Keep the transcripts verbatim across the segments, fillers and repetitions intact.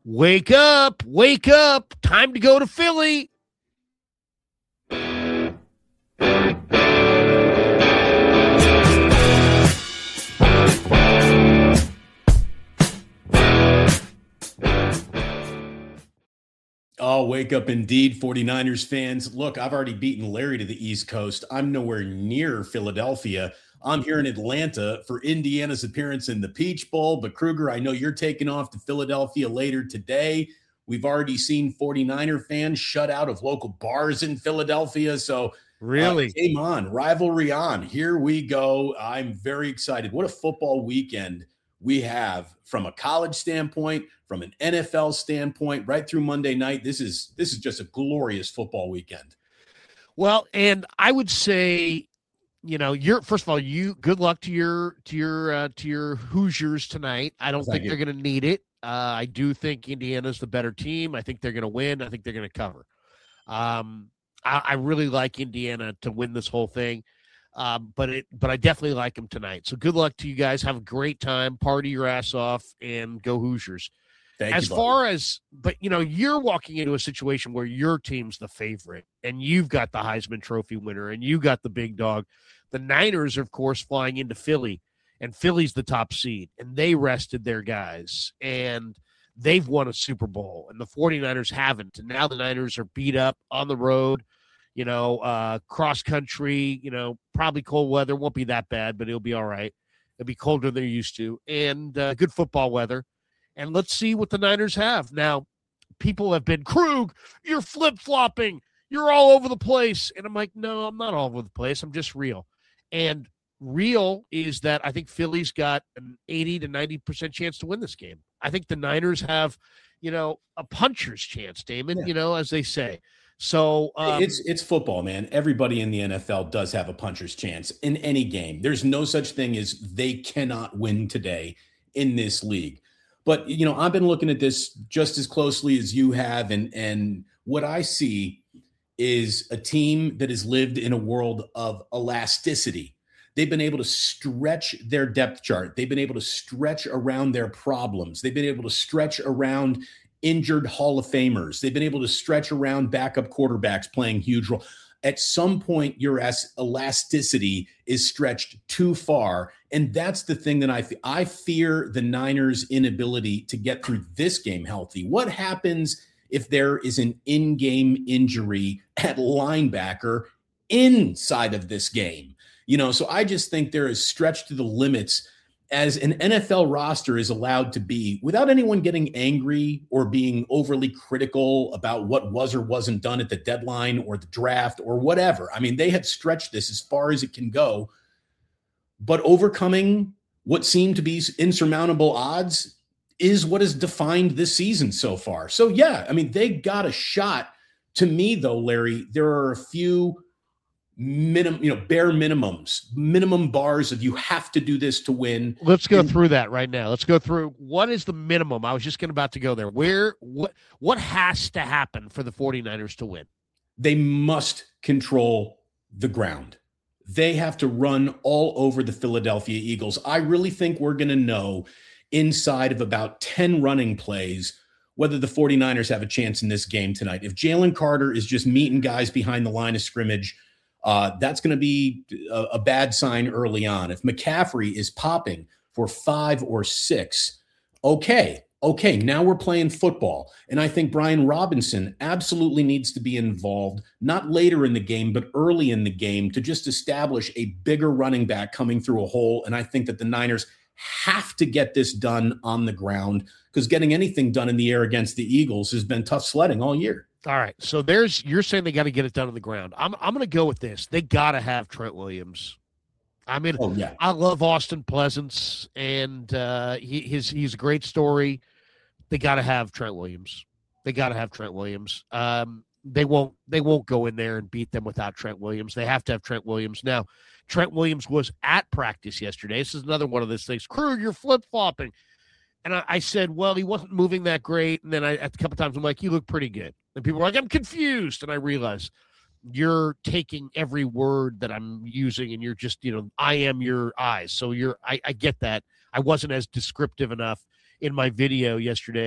Wake up, wake up. Time to go to Philly. Oh, wake up indeed, 49ers fans. Look, I've already beaten Larry to the East Coast. I'm nowhere near Philadelphia. I'm here in Atlanta for Indiana's appearance in the Peach Bowl. But Kruger, I know you're taking off to Philadelphia later today. We've already seen 49er fans shut out of local bars in Philadelphia. So really, uh, game on, rivalry on. Here we go. I'm very excited. What a football weekend we have from a college standpoint, from an N F L standpoint, right through Monday night. This is this is just a glorious football weekend. Well, and I would say, you know, you're first of all, you good luck to your to your uh, to your Hoosiers tonight. I don't Thank think you. they're going to need it. Uh, I do think Indiana's the better team. I think they're going to win. I think they're going to cover. Um, I, I really like Indiana to win this whole thing. Um, but it, but I definitely like them tonight. So good luck to you guys. Have a great time. Party your ass off and go Hoosiers. Thank as you, far as, but you know, you're walking into a situation where your team's the favorite and you've got the Heisman Trophy winner and you got the big dog. The Niners are, of course, flying into Philly, and Philly's the top seed, and they rested their guys, and they've won a Super Bowl, and the 49ers haven't. And now the Niners are beat up on the road, you know, uh, cross country, you know, probably cold weather. Won't be that bad, but it'll be all right. It'll be colder than they're used to, and uh, good football weather. And let's see what the Niners have. Now, people have been, Krug, you're flip-flopping. You're all over the place. And I'm like, no, I'm not all over the place. I'm just real. And real is that I think Philly's got an eighty to ninety percent chance to win this game. I think the Niners have, you know, a puncher's chance, Damon, yeah. you know, as they say. So um, it's it's football, man. Everybody in the N F L does have a puncher's chance in any game. There's no such thing as they cannot win today in this league. But, you know, I've been looking at this just as closely as you have. And, and what I see is a team that has lived in a world of elasticity. They've been able to stretch their depth chart. They've been able to stretch around their problems. They've been able to stretch around injured Hall of Famers. They've been able to stretch around backup quarterbacks playing huge role. At some point, your elasticity is stretched too far. And that's the thing that I, fe- I fear the Niners' inability to get through this game healthy. What happens if there is an in-game injury at linebacker inside of this game? You know, so I just think there is stretched to the limits as an N F L roster is allowed to be without anyone getting angry or being overly critical about what was or wasn't done at the deadline or the draft or whatever. I mean, they have stretched this as far as it can go, but overcoming what seem to be insurmountable odds is what has defined this season so far. So, yeah, I mean, they got a shot. To me, though, Larry, there are a few minimum, you know, bare minimums, minimum bars of you have to do this to win. Let's go and, through that right now. Let's go through what is the minimum. I was just going about to go there. Where, what, what has to happen for the 49ers to win? They must control the ground. They have to run all over the Philadelphia Eagles. I really think we're going to know inside of about ten running plays whether the 49ers have a chance in this game tonight. If Jalen Carter is just meeting guys behind the line of scrimmage, Uh, that's going to be a, a bad sign early on. If McCaffrey is popping for five or six, okay, okay, now we're playing football. And I think Brian Robinson absolutely needs to be involved, not later in the game, but early in the game to just establish a bigger running back coming through a hole. And I think that the Niners have to get this done on the ground because getting anything done in the air against the Eagles has been tough sledding all year. All right, so there's you're saying they got to get it done on the ground. I'm I'm going to go with this. They got to have Trent Williams. I mean, oh, yeah. I love Austin Pleasance, and uh, he, his he's a great story. They got to have Trent Williams. They got to have Trent Williams. Um, they won't they won't go in there and beat them without Trent Williams. They have to have Trent Williams. Now, Trent Williams was at practice yesterday. This is another one of those things. Krug, you're flip-flopping. And I, I said, well, he wasn't moving that great. And then I, a couple times I'm like, you look pretty good. And people are like, I'm confused. And I realize you're taking every word that I'm using and you're just, you know, I am your eyes. So you're, I, I get that. I wasn't as descriptive enough in my video yesterday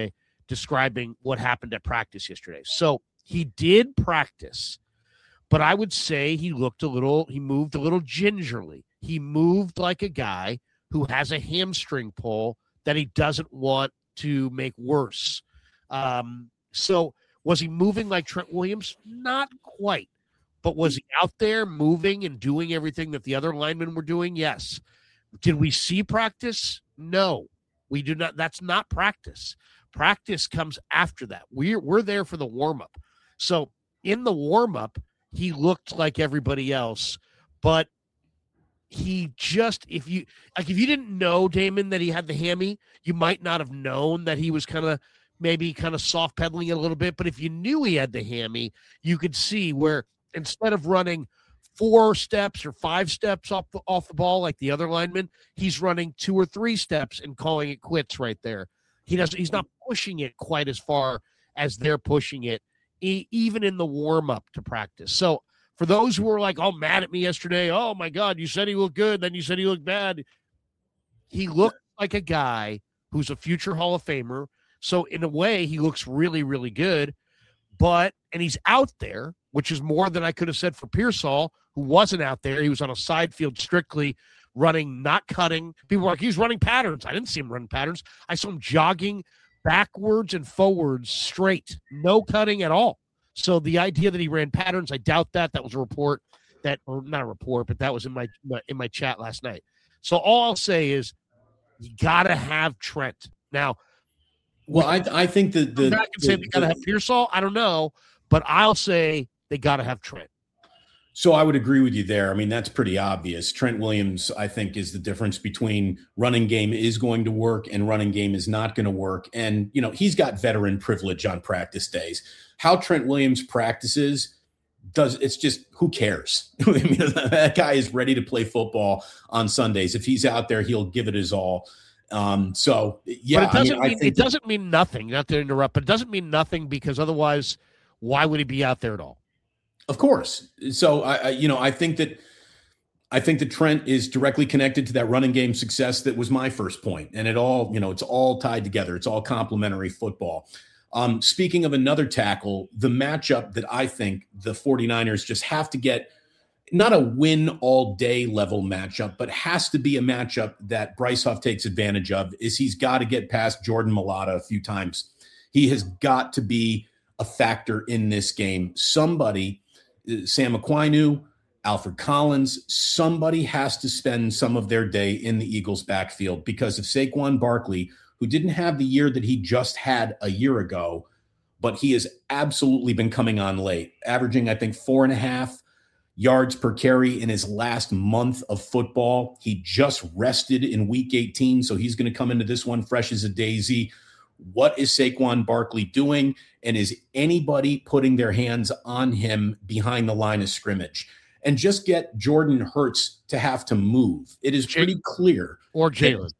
describing what happened at practice yesterday. So he did practice, but I would say he looked a little, he moved a little gingerly. He moved like a guy who has a hamstring pull that he doesn't want to make worse. Um, so was he moving like Trent Williams? Not quite. But was he out there moving and doing everything that the other linemen were doing? Yes. Did we see practice? No. We do not. That's not practice. Practice comes after that. We're, we're there for the warm-up. So in the warm-up, he looked like everybody else, but he just, if you, like, if you didn't know, Damon, that he had the hammy, you might not have known that he was kind of, maybe kind of soft pedaling it a little bit. But if you knew he had the hammy, you could see where instead of running four steps or five steps off the, off the ball like the other lineman, he's running two or three steps and calling it quits right there. He doesn't, he's not pushing it quite as far as they're pushing it, e- even in the warm-up to practice. So for those who were like, oh, mad at me yesterday, oh, my God, you said he looked good, then you said he looked bad. He looked like a guy who's a future Hall of Famer. So in a way, he looks really, really good. But, and he's out there, which is more than I could have said for Pearsall, who wasn't out there. He was on a side field strictly running, not cutting. People were like, he's running patterns. I didn't see him running patterns. I saw him jogging backwards and forwards straight, no cutting at all. So the idea that he ran patterns, I doubt that. That was a report that, or not a report, but that was in my in my chat last night. So all I'll say is you got to have Trent. Now, well, I I think that the, I'm not gonna say they got to have Pearsall. I don't know, but I'll say they got to have Trent. So I would agree with you there. I mean, that's pretty obvious. Trent Williams, I think, is the difference between running game is going to work and running game is not going to work. And, you know, he's got veteran privilege on practice days. How Trent Williams practices does it's just who cares? I mean, that guy is ready to play football on Sundays. If he's out there, he'll give it his all. Um, so yeah, but it doesn't I mean, mean I think it doesn't mean nothing. Not to interrupt, but it doesn't mean nothing because otherwise, why would he be out there at all? Of course. So I, I, you know, I think that I think that Trent is directly connected to that running game success that was my first point, and it all, you know, it's all tied together. It's all complementary football. Um, speaking of another tackle, the matchup that I think the 49ers just have to get, not a win all day level matchup, but has to be a matchup that Bryce Huff takes advantage of, is he's got to get past Jordan Mailata a few times. He has got to be a factor in this game. Somebody, Sam Aquinu, Alfred Collins, somebody has to spend some of their day in the Eagles backfield, because of Saquon Barkley, who didn't have the year that he just had a year ago, but he has absolutely been coming on late, averaging, I think, four and a half yards per carry in his last month of football. He just rested in week eighteen, so he's going to come into this one fresh as a daisy. What is Saquon Barkley doing? And is anybody putting their hands on him behind the line of scrimmage? And just get Jordan Hurts to have to move. It is pretty clear. Or Jalen.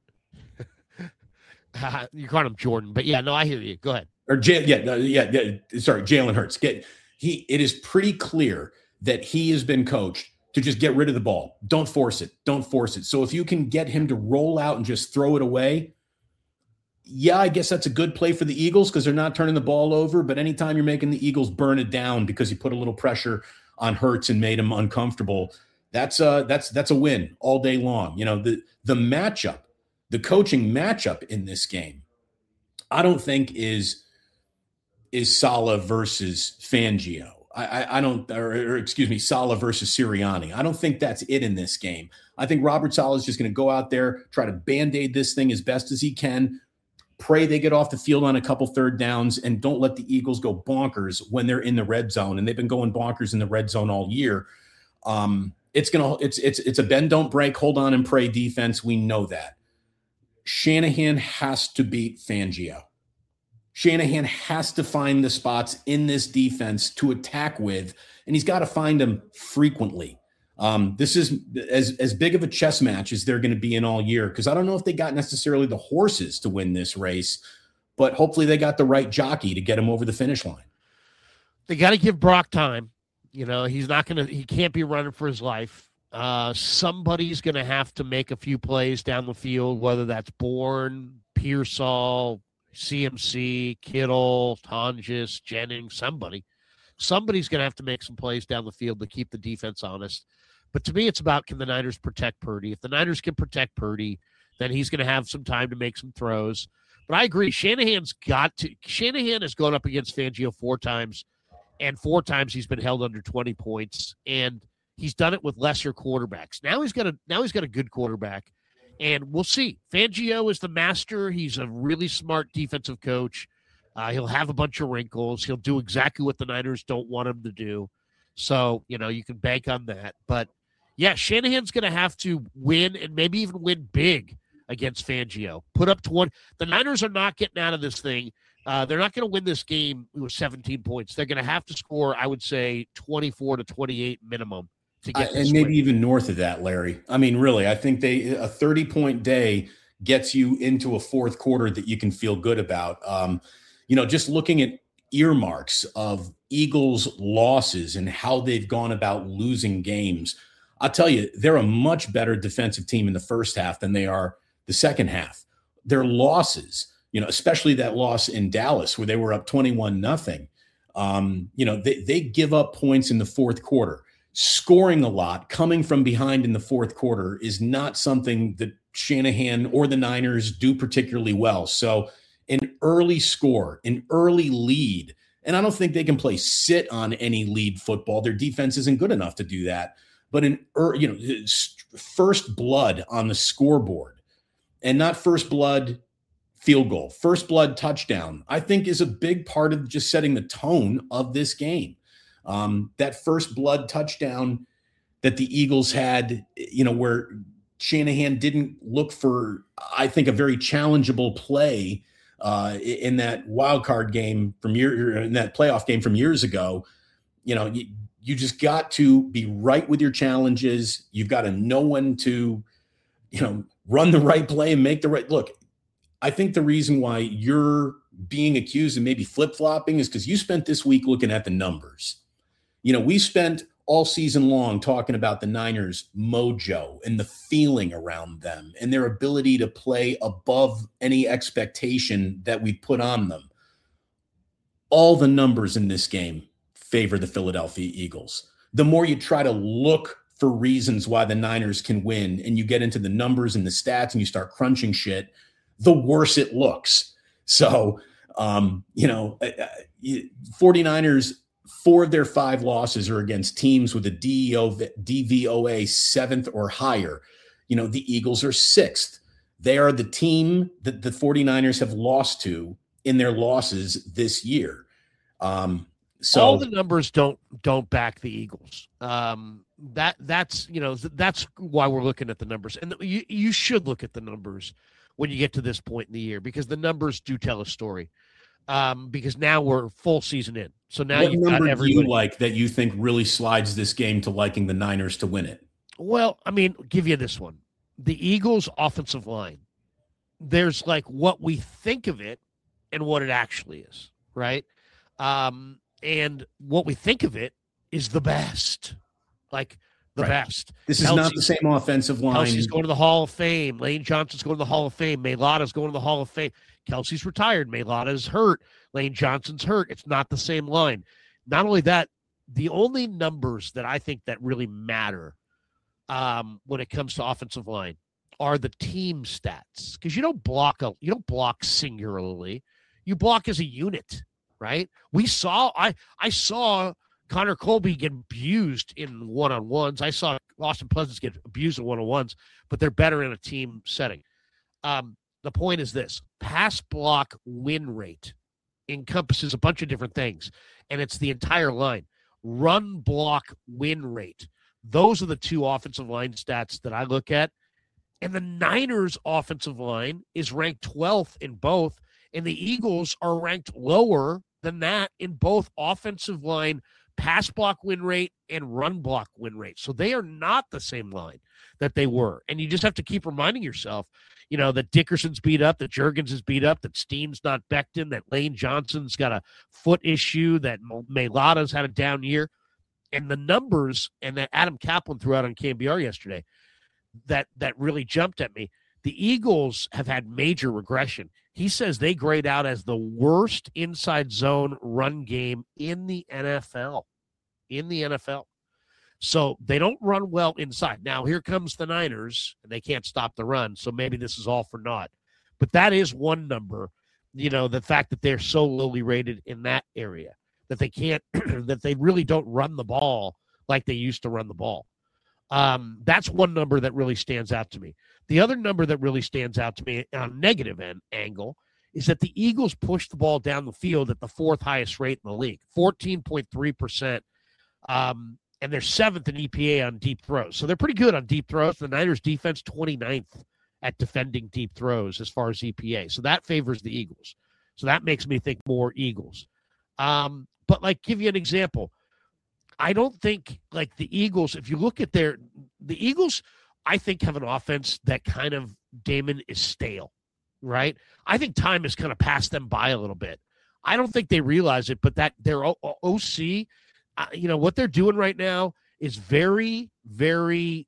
You call him Jordan, but yeah, no, I hear you. Go ahead. Or J- yeah, no, yeah, yeah, sorry, Jalen Hurts. Get he. It is pretty clear that he has been coached to just get rid of the ball. Don't force it. Don't force it. So if you can get him to roll out and just throw it away, yeah, I guess that's a good play for the Eagles because they're not turning the ball over. But anytime you're making the Eagles burn it down because you put a little pressure on Hurts and made him uncomfortable, that's a that's that's a win all day long. You know, the the matchup, the coaching matchup in this game, I don't think is is Saleh versus Fangio. I, I, I don't, or, or excuse me, Saleh versus Sirianni. I don't think that's it in this game. I think Robert Saleh is just going to go out there, try to band-aid this thing as best as he can, pray they get off the field on a couple third downs, and don't let the Eagles go bonkers when they're in the red zone. And they've been going bonkers in the red zone all year. Um, it's gonna, it's it's it's a bend, don't break, hold on and pray defense. We know that. Shanahan has to beat Fangio. Shanahan has to find the spots in this defense to attack with, and he's got to find them frequently. Um, this is as, as big of a chess match as they're going to be in all year, because I don't know if they got necessarily the horses to win this race, but hopefully they got the right jockey to get him over the finish line. They got to give Brock time. You know, he's not going to – he can't be running for his life. Uh, somebody's going to have to make a few plays down the field, whether that's Bourne, Pearsall, C M C, Kittle, Tonjes, Jennings, somebody. Somebody's going to have to make some plays down the field to keep the defense honest. But to me, it's about, can the Niners protect Purdy? If the Niners can protect Purdy, then he's going to have some time to make some throws. But I agree, Shanahan's got to – Shanahan has gone up against Fangio four times, and four times he's been held under twenty points, and he's done it with lesser quarterbacks. Now he's got a now he's got a good quarterback, and we'll see. Fangio is the master. He's a really smart defensive coach. Uh, he'll have a bunch of wrinkles. He'll do exactly what the Niners don't want him to do. So, you know, you can bank on that. But, yeah, Shanahan's going to have to win and maybe even win big against Fangio. Put up twenty. The Niners are not getting out of this thing. Uh, they're not going to win this game with seventeen points. They're going to have to score, I would say, twenty-four to twenty-eight minimum to get uh, and maybe win. Even north of that, Larry. I mean, really, I think they a thirty-point day gets you into a fourth quarter that you can feel good about. Um, you know, just looking at earmarks of Eagles losses and how they've gone about losing games, I'll tell you, they're a much better defensive team in the first half than they are the second half. Their losses, you know, especially that loss in Dallas where they were up twenty-one nothing. Um, you know, they, they give up points in the fourth quarter. Scoring a lot, coming from behind in the fourth quarter is not something that Shanahan or the Niners do particularly well. So an early score, an early lead, and I don't think they can play sit on any lead football. Their defense isn't good enough to do that. But an you know first blood on the scoreboard, and not first blood field goal, first blood touchdown, I think is a big part of just setting the tone of this game. Um, that first blood touchdown that the Eagles had, you know, where Shanahan didn't look for, I think, a very challengeable play uh, in that wild card game from year in that playoff game from years ago. You know, you, you just got to be right with your challenges. You've got to know when to, you know, run the right play and make the right look. I think the reason why you're being accused of maybe flip-flopping is because you spent this week looking at the numbers. You know, we spent all season long talking about the Niners' mojo and the feeling around them and their ability to play above any expectation that we put on them. All the numbers in this game favor the Philadelphia Eagles. The more you try to look for reasons why the Niners can win and you get into the numbers and the stats and you start crunching shit, the worse it looks. So, um, you know, 49ers, four of their five losses are against teams with a D V O A seventh or higher. You know, the Eagles are sixth. They are the team that the 49ers have lost to in their losses this year. Um, so all the numbers don't don't back the Eagles. Um, that that's you know that's why we're looking at the numbers, and you you should look at the numbers when you get to this point in the year because the numbers do tell a story. Um, because now we're full season in. So now what you've number got everybody. Do you like that you think really slides this game to liking the Niners to win it? Well, I mean, give you this one. The Eagles' offensive line. There's like what we think of it and what it actually is, right? Um, and what we think of it is the best. Like the right. best. This is Kelsey's, not the same offensive line. Kelsey's going to the Hall of Fame. Lane Johnson's going to the Hall of Fame. Mailata's going to the Hall of Fame. Kelsey's retired. Mailata's hurt. Lane Johnson's hurt. It's not the same line. Not only that, the only numbers that I think that really matter um, when it comes to offensive line are the team stats. Because you don't block a you don't block singularly. You block as a unit, right? We saw I I saw Connor Colby get abused in one-on-ones. I saw Austin Pleasants get abused in one-on-ones, but they're better in a team setting. Um, the point is this. Pass block win rate encompasses a bunch of different things, and it's the entire line. Run block win rate. Those are the two offensive line stats that I look at. And the Niners' offensive line is ranked twelfth in both, and the Eagles are ranked lower than that in both offensive line pass block win rate and run block win rate. So they are not the same line that they were. And you just have to keep reminding yourself, you know, that Dickerson's beat up, that Juergens is beat up, that Steen's not Becton, that Lane Johnson's got a foot issue, that Mailata's had a down year. And the numbers, and that Adam Kaplan threw out on K M B R yesterday, that that really jumped at me. The Eagles have had major regression. He says they grade out as the worst inside zone run game in the N F L. In the N F L. So they don't run well inside. Now, here comes the Niners, and they can't stop the run, so maybe this is all for naught. But that is one number, you know, the fact that they're so lowly rated in that area, that they can't, that they really don't run the ball like they used to run the ball. Um, that's one number that really stands out to me. The other number that really stands out to me on a negative end, angle is that the Eagles push the ball down the field at the fourth highest rate in the league, fourteen point three percent. Um, and they're seventh in E P A on deep throws. So they're pretty good on deep throws. The Niners defense, twenty-ninth at defending deep throws as far as E P A. So that favors the Eagles. So that makes me think more Eagles. Um, but, like, give you an example. I don't think, like, the Eagles, if you look at their – the Eagles, I think, have an offense that kind of, Damon, is stale, right? I think time has kind of passed them by a little bit. I don't think they realize it, but that their O- O C – Uh, you know, what they're doing right now is very, very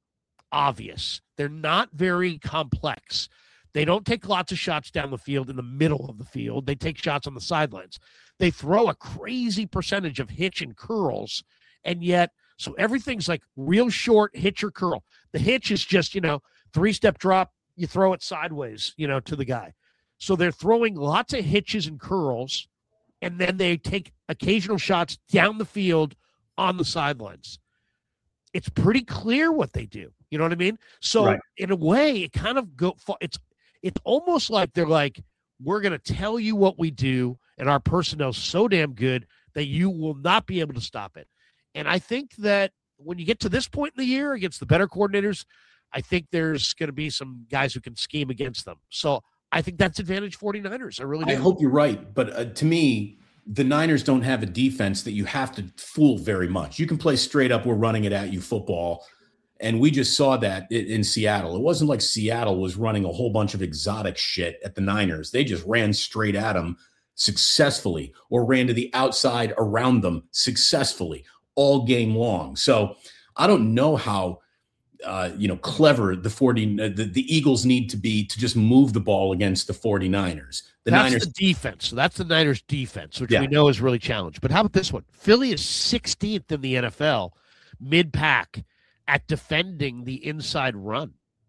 obvious. They're not very complex. They don't take lots of shots down the field in the middle of the field. They take shots on the sidelines. They throw a crazy percentage of hitch and curls, and yet, so everything's like real short hitch or curl. The hitch is just, you know, three-step drop, you throw it sideways, you know, to the guy. So they're throwing lots of hitches and curls, and then they take occasional shots down the field on the sidelines. It's pretty clear what they do. You know what I mean? So right. In a way, it kind of go. It's it's almost like they're like, we're going to tell you what we do, and our personnel's so damn good that you will not be able to stop it. And I think that when you get to this point in the year against the better coordinators, I think there's going to be some guys who can scheme against them. So I think that's advantage 49ers. I really do. I hope you're right. But uh, to me, the Niners don't have a defense that you have to fool very much. You can play straight up, we're running it at you football. And we just saw that in, in Seattle. It wasn't like Seattle was running a whole bunch of exotic shit at the Niners. They just ran straight at them successfully, or ran to the outside around them successfully all game long. So I don't know how Uh, you know, clever the forty uh, the, the Eagles need to be to just move the ball against the 49ers. The that's Niners the defense. So that's the Niners defense, which yeah. we know is really challenged. But how about this one? Philly is sixteenth in the N F L, mid-pack, at defending the inside run.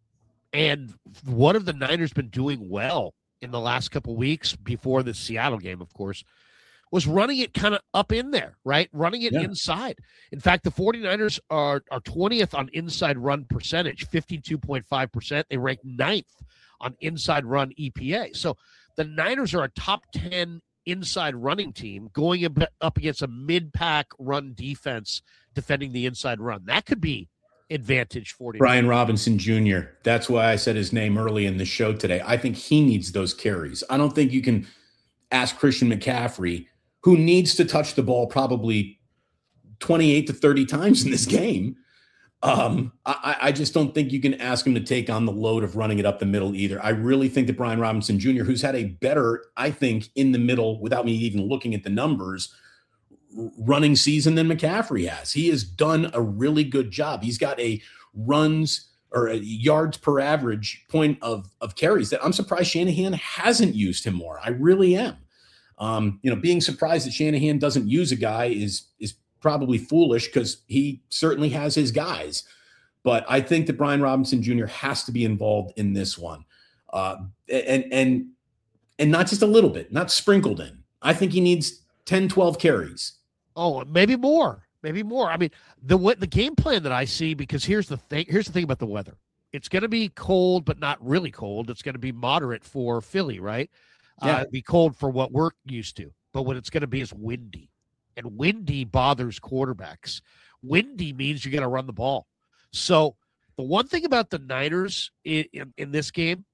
And what have the Niners been doing well in the last couple of weeks before the Seattle game, of course, was running it kind of up in there, right? Running it yeah. inside. In fact, the 49ers are, are twentieth on inside run percentage, fifty-two point five percent. They rank ninth on inside run E P A. So the Niners are a top ten inside running team going up against a mid-pack run defense defending the inside run. That could be advantage 49ers. Brian Robinson Junior That's why I said his name early in the show today. I think he needs those carries. I don't think you can ask Christian McCaffrey, who needs to touch the ball probably twenty-eight to thirty times in this game. Um, I, I just don't think you can ask him to take on the load of running it up the middle either. I really think that Brian Robinson Junior, who's had a better, I think, in the middle, without me even looking at the numbers, running season than McCaffrey has. He has done a really good job. He's got a runs or a yards per average point of, of carries that I'm surprised Shanahan hasn't used him more. I really am. Um, you know, being surprised that Shanahan doesn't use a guy is is probably foolish because he certainly has his guys. But I think that Brian Robinson Junior has to be involved in this one, uh, and and and not just a little bit, not sprinkled in. I think he needs ten, twelve carries. Oh, maybe more, maybe more. I mean, the the game plan that I see, because here's the thing. Here's the thing about the weather. It's going to be cold, but not really cold. It's going to be moderate for Philly, right? Yeah. Uh, it'd be cold for what we're used to, but what it's going to be is windy, and windy bothers quarterbacks. Windy means you're going to run the ball. So the one thing about the Niners in, in, in this game,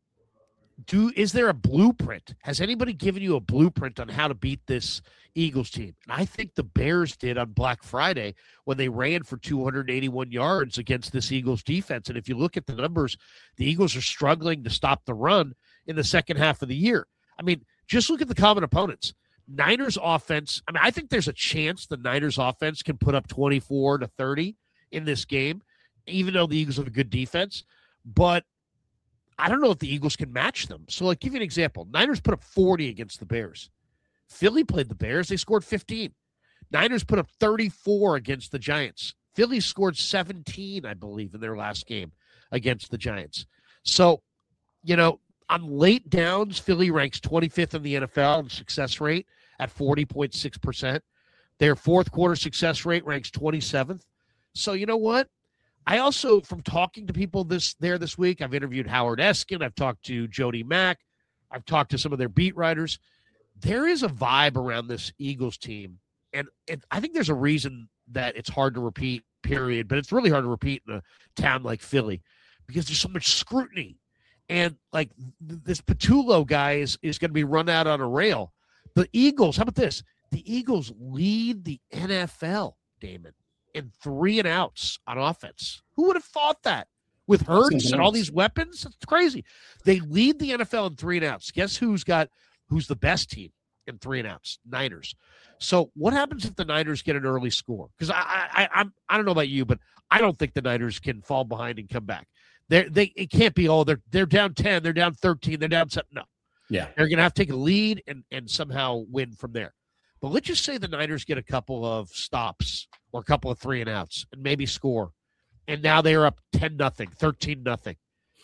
do is there a blueprint? Has anybody given you a blueprint on how to beat this Eagles team? And I think the Bears did on Black Friday when they ran for two hundred eighty-one yards against this Eagles defense. And if you look at the numbers, the Eagles are struggling to stop the run in the second half of the year. I mean, just look at the common opponents. Niners offense, I mean, I think there's a chance the Niners offense can put up twenty-four to thirty in this game, even though the Eagles have a good defense. But I don't know if the Eagles can match them. So, like, give you an example. Niners put up forty against the Bears. Philly played the Bears. They scored fifteen. Niners put up thirty-four against the Giants. Philly scored seventeen, I believe, in their last game against the Giants. So, you know, on late downs, Philly ranks twenty-fifth in the N F L in success rate at forty point six percent. Their fourth quarter success rate ranks twenty-seventh. So, you know what? I also, from talking to people this there this week, I've interviewed Howard Eskin. I've talked to Jody Mack. I've talked to some of their beat writers. There is a vibe around this Eagles team. And, and I think there's a reason that it's hard to repeat, period. But it's really hard to repeat in a town like Philly because there's so much scrutiny. And, like, this Patullo guy is, is going to be run out on a rail. The Eagles, how about this? The Eagles lead the N F L, Damon, in three and outs on offense. Who would have thought that? With Hurts and all these weapons? It's crazy. They lead the N F L in three and outs. Guess who's got who's the best team in three and outs? Niners. So what happens if the Niners get an early score? Because I, I, I'm, I don't know about you, but I don't think the Niners can fall behind and come back. They, they, it can't be. Oh, they're they're down ten, they're down thirteen, they're down seven. No, yeah, they're gonna have to take a lead and and somehow win from there. But let's just say the Niners get a couple of stops or a couple of three and outs and maybe score, and now they are up ten nothing, thirteen nothing.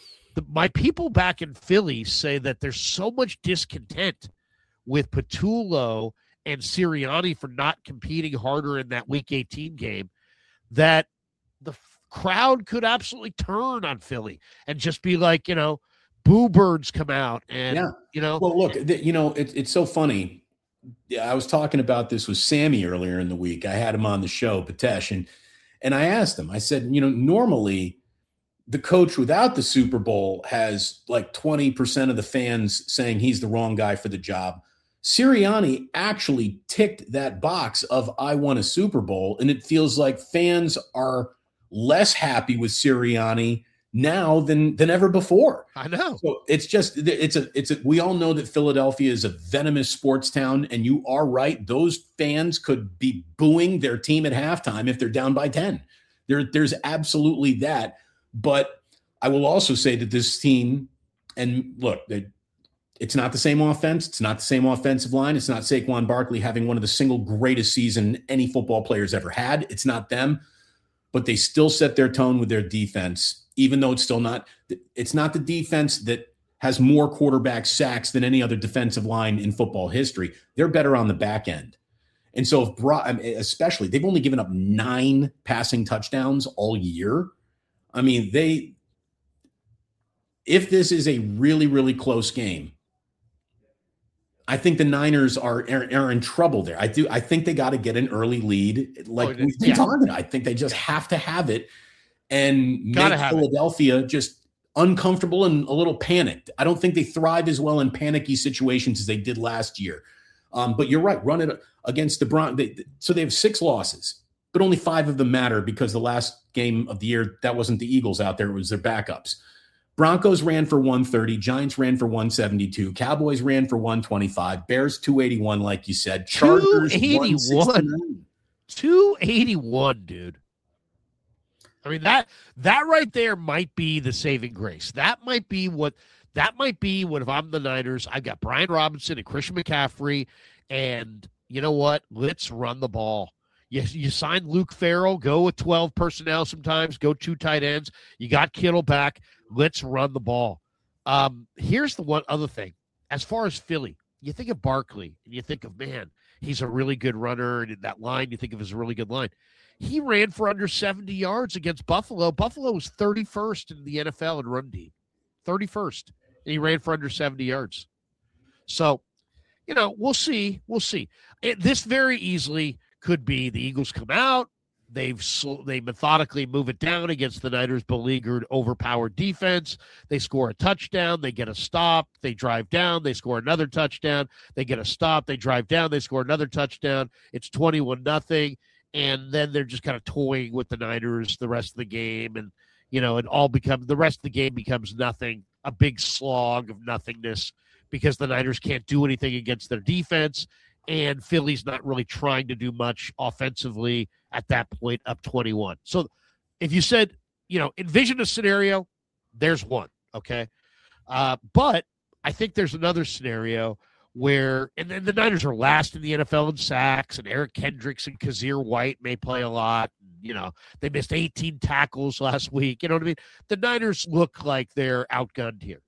My people back in Philly say that there's so much discontent with Patullo and Sirianni for not competing harder in that Week eighteen game that the crowd could absolutely turn on Philly and just be like, you know, boo birds come out and, yeah. you know. Well, look, the, you know, it, it's so funny. I was talking about this with Sammy earlier in the week. I had him on the show, Patesh, and, and I asked him, I said, you know, normally the coach without the Super Bowl has like twenty percent of the fans saying he's the wrong guy for the job. Sirianni actually ticked that box of I won a Super Bowl, and it feels like fans are less happy with Sirianni now than than ever before. I know. So it's just it's a it's a we all know that Philadelphia is a venomous sports town, and you are right. Those fans could be booing their team at halftime if they're down by ten. There, there's absolutely that. But I will also say that this team, and look, they, it's not the same offense. It's not the same offensive line. It's not Saquon Barkley having one of the single greatest season any football player's ever had. It's not them. But they still set their tone with their defense, even though it's still not – it's not the defense that has more quarterback sacks than any other defensive line in football history. They're better on the back end. And so if Brock, especially, they've only given up nine passing touchdowns all year. I mean, they – if this is a really, really close game, I think the Niners are, are, are in trouble there. I do. I think they got to get an early lead. Like oh, we've been yeah. talking, I think they just have to have it and Gotta make Philadelphia it. just uncomfortable and a little panicked. I don't think they thrive as well in panicky situations as they did last year. Um, but you're right. Run it against the Broncos. So they have six losses, but only five of them matter because the last game of the year, that wasn't the Eagles out there. It was their backups. Broncos ran for one thirty, Giants ran for one seventy-two, Cowboys ran for one twenty-five, Bears two eighty-one, like you said, Chargers two eighty-one, two eighty-one, dude. I mean, that that right there might be the saving grace. That might be what that might be what if I'm the Niners, I've got Brian Robinson and Christian McCaffrey, and you know what? Let's run the ball. You, you signed Luke Farrell, go with twelve personnel sometimes, go two tight ends. You got Kittle back. Let's run the ball. Um, here's the one other thing. As far as Philly, you think of Barkley, and you think of, man, he's a really good runner, and in that line, you think of as a really good line. He ran for under seventy yards against Buffalo. Buffalo was thirty-first in the N F L in run D. thirty-first. And he ran for under seventy yards. So, you know, we'll see. We'll see. It, this very easily could be the Eagles come out. They've they methodically move it down against the Niners' beleaguered, overpowered defense. They score a touchdown. They get a stop. They drive down. They score another touchdown. They get a stop. They drive down. They score another touchdown. It's twenty-one nothing. And then they're just kind of toying with the Niners the rest of the game. And, you know, it all becomes the rest of the game becomes nothing, a big slog of nothingness because the Niners can't do anything against their defense. And Philly's not really trying to do much offensively at that point, up twenty-one. So if you said, you know, envision a scenario, there's one, okay? Uh, but I think there's another scenario where, and then the Niners are last in the N F L in sacks, and Eric Kendricks and Kazir White may play a lot. You know, they missed eighteen tackles last week. You know what I mean? The Niners look like they're outgunned here.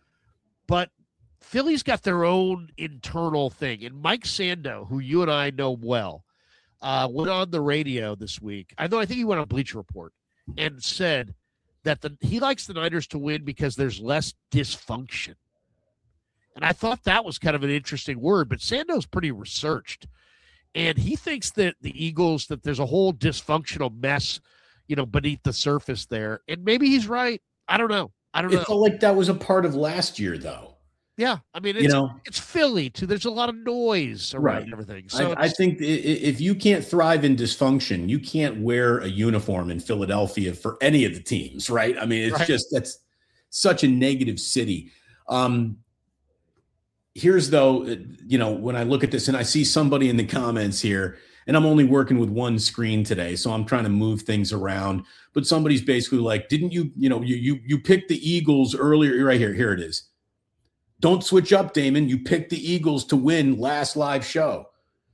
But Philly's got their own internal thing. And Mike Sando, who you and I know well, uh, went on the radio this week. I know I think he went on Bleacher Report and said that the he likes the Niners to win because there's less dysfunction. And I thought that was kind of an interesting word, but Sando's pretty researched. And he thinks that the Eagles, that there's a whole dysfunctional mess, you know, beneath the surface there. And maybe he's right. I don't know. I don't it know. It felt like that was a part of last year, though. Yeah. I mean, it's, you know, it's Philly, too. There's a lot of noise around right. everything. So I, I think if you can't thrive in dysfunction, you can't wear a uniform in Philadelphia for any of the teams, right? I mean, it's right. just that's such a negative city. Um Here's, though, you know, when I look at this and I see somebody in the comments here, and I'm only working with one screen today, so I'm trying to move things around. But somebody's basically like, didn't you, you know, you you you picked the Eagles earlier. Right here. Here it is. Don't switch up, Damon. You picked the Eagles to win last live show.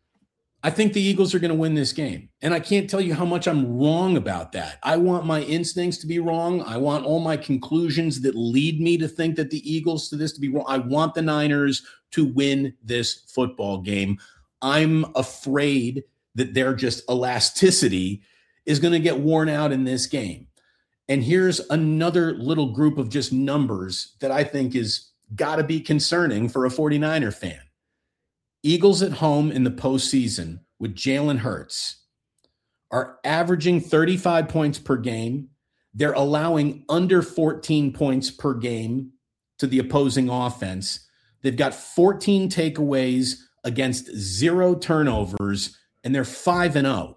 I think the Eagles are going to win this game. And I can't tell you how much I'm wrong about that. I want my instincts to be wrong. I want all my conclusions that lead me to think that the Eagles to this to be wrong. I want the Niners to win this football game. I'm afraid that their just elasticity is going to get worn out in this game. And here's another little group of just numbers that I think is got to be concerning for a 49er fan. Eagles at home in the postseason with Jalen Hurts are averaging thirty-five points per game. They're allowing under fourteen points per game to the opposing offense. They've got fourteen takeaways against zero turnovers, and they're five and oh.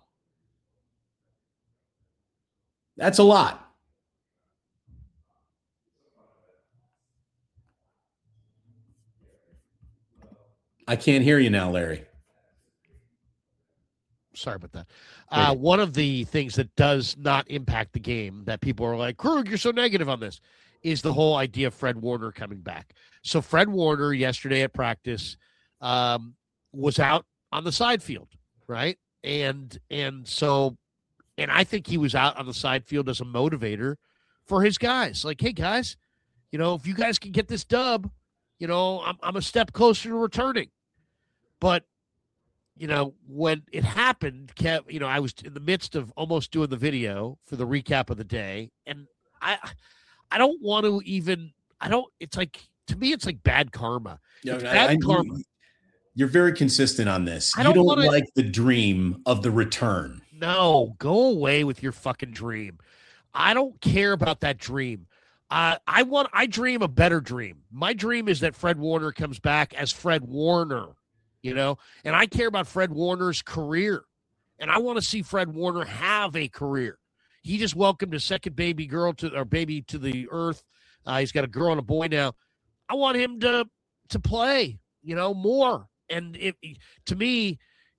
That's a lot. I can't hear you now, Larry. Sorry about that. Uh, one of the things that does not impact the game that people are like, Krug, you're so negative on this, is the whole idea of Fred Warner coming back. So Fred Warner yesterday at practice um, was out on the side field, right? And and so, and I think he was out on the side field as a motivator for his guys. Like, hey, guys, you know, if you guys can get this dub, you know, I'm I'm a step closer to returning. But, you know, when it happened, Kev, you know, I was in the midst of almost doing the video for the recap of the day. And I I don't want to even, I don't, it's like, to me, it's like bad karma. Yeah, it's bad I, I, karma. You're very consistent on this. I don't you don't wanna, like the dream of the return. No, go away with your fucking dream. I don't care about that dream. Uh, I want, I dream a better dream. My dream is that Fred Warner comes back as Fred Warner. You know, and I care about Fred Warner's career, and I want to see Fred Warner have a career. He just welcomed his second baby girl to or baby to the earth. Uh, he's got a girl and a boy now. I want him to to play, you know, more. And it, to me,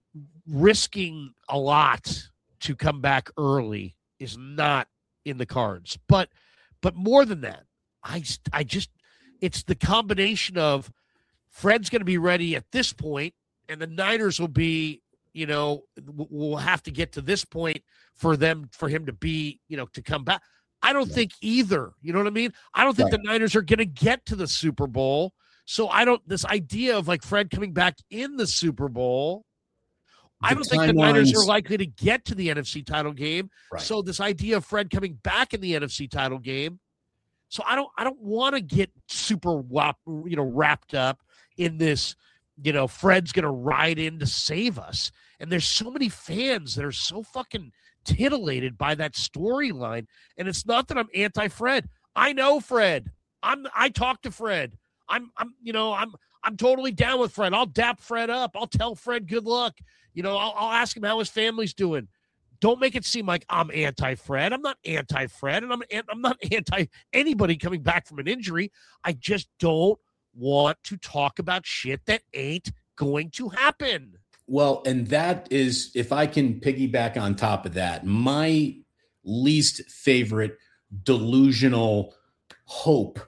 risking a lot to come back early is not in the cards. But but more than that, I I just it's the combination of Fred's going to be ready at this point, and the Niners will be, you know, will have to get to this point for them, for him to be, you know, to come back. I don't right. think either. You know what I mean? I don't think right. the Niners are going to get to the Super Bowl. So I don't, this idea of like Fred coming back in the Super Bowl, the I don't think the Niners are likely to get to the N F C title game. Right. So this idea of Fred coming back in the N F C title game. So I don't, I don't want to get super, whop, you know, wrapped up in this, you know, Fred's going to ride in to save us. And there's so many fans that are so fucking titillated by that storyline. And it's not that I'm anti-Fred. I know Fred. I'm, I talk to Fred. I'm, I'm, you know, I'm, I'm totally down with Fred. I'll dap Fred up. I'll tell Fred good luck. You know, I'll, I'll ask him how his family's doing. Don't make it seem like I'm anti-Fred. I'm not anti-Fred, and I'm, I'm not anti anybody coming back from an injury. I just don't want to talk about shit that ain't going to happen. Well, and that is, if I can piggyback on top of that, my least favorite delusional hope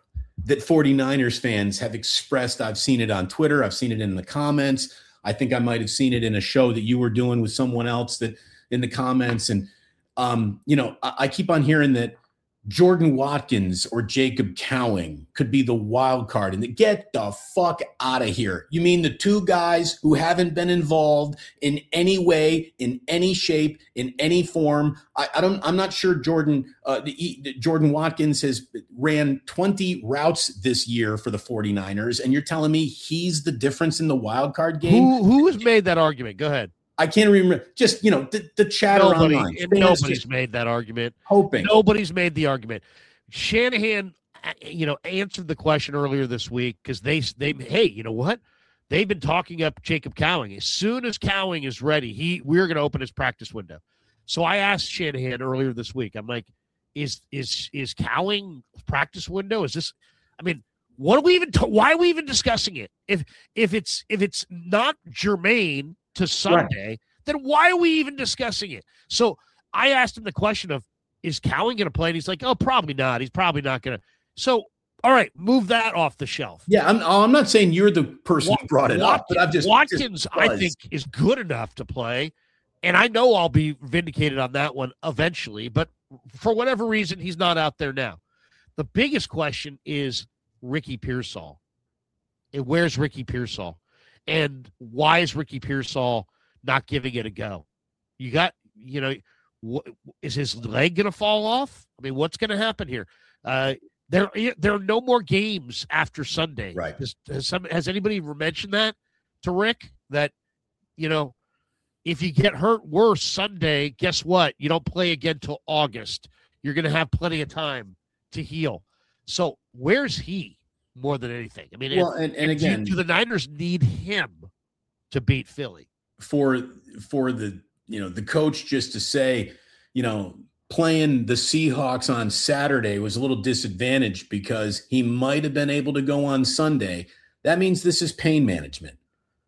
that 49ers fans have expressed. I've seen it on Twitter. I've seen it in the comments. I think I might have seen it in a show that you were doing with someone else that in the comments. And, um, you know, I, I keep on hearing that Jordan Watkins or Jacob Cowing could be the wild card, and the, get the fuck out of here. You mean the two guys who haven't been involved in any way, in any shape, in any form? I, I don't. I'm not sure. Jordan uh, the, the, Jordan Watkins has ran twenty routes this year for the 49ers, and you're telling me he's the difference in the wild card game? Who who has made that argument? Go ahead. I can't remember. Just, you know, the, the chatter Nobody, online. Nobody's made that argument. Hoping. Nobody's made the argument. Shanahan, you know, answered the question earlier this week because they, they, hey, you know what? They've been talking up Jacob Cowing. As soon as Cowing is ready, he we're going to open his practice window. So I asked Shanahan earlier this week. I'm like, is is is Cowing practice window? Is this? I mean, what are we even? Why are we even discussing it? If if it's if it's not germane to Sunday, right, then why are we even discussing it? So I asked him the question of, is Cowing going to play? And he's like, oh, probably not. He's probably not going to. So, all right, move that off the shelf. Yeah, I'm I'm not saying you're the person Wat- who brought it Watkins, up, but I've just Watkins, just I think, is good enough to play. And I know I'll be vindicated on that one eventually, but for whatever reason, he's not out there now. The biggest question is Ricky Pearsall. And where's Ricky Pearsall? And why is Ricky Pearsall not giving it a go? You got, you know, wh- is his leg going to fall off? I mean, what's going to happen here? Uh, there, there are no more games after Sunday. Right. Has, has, some, has anybody ever mentioned that to Rick? That, you know, if you get hurt worse Sunday, guess what? You don't play again till August. You're going to have plenty of time to heal. So where's he? More than anything. I mean, well, and, and again, do, do the Niners need him to beat Philly? For for the, you know, the coach just to say, you know, playing the Seahawks on Saturday was a little disadvantaged because he might have been able to go on Sunday. That means this is pain management.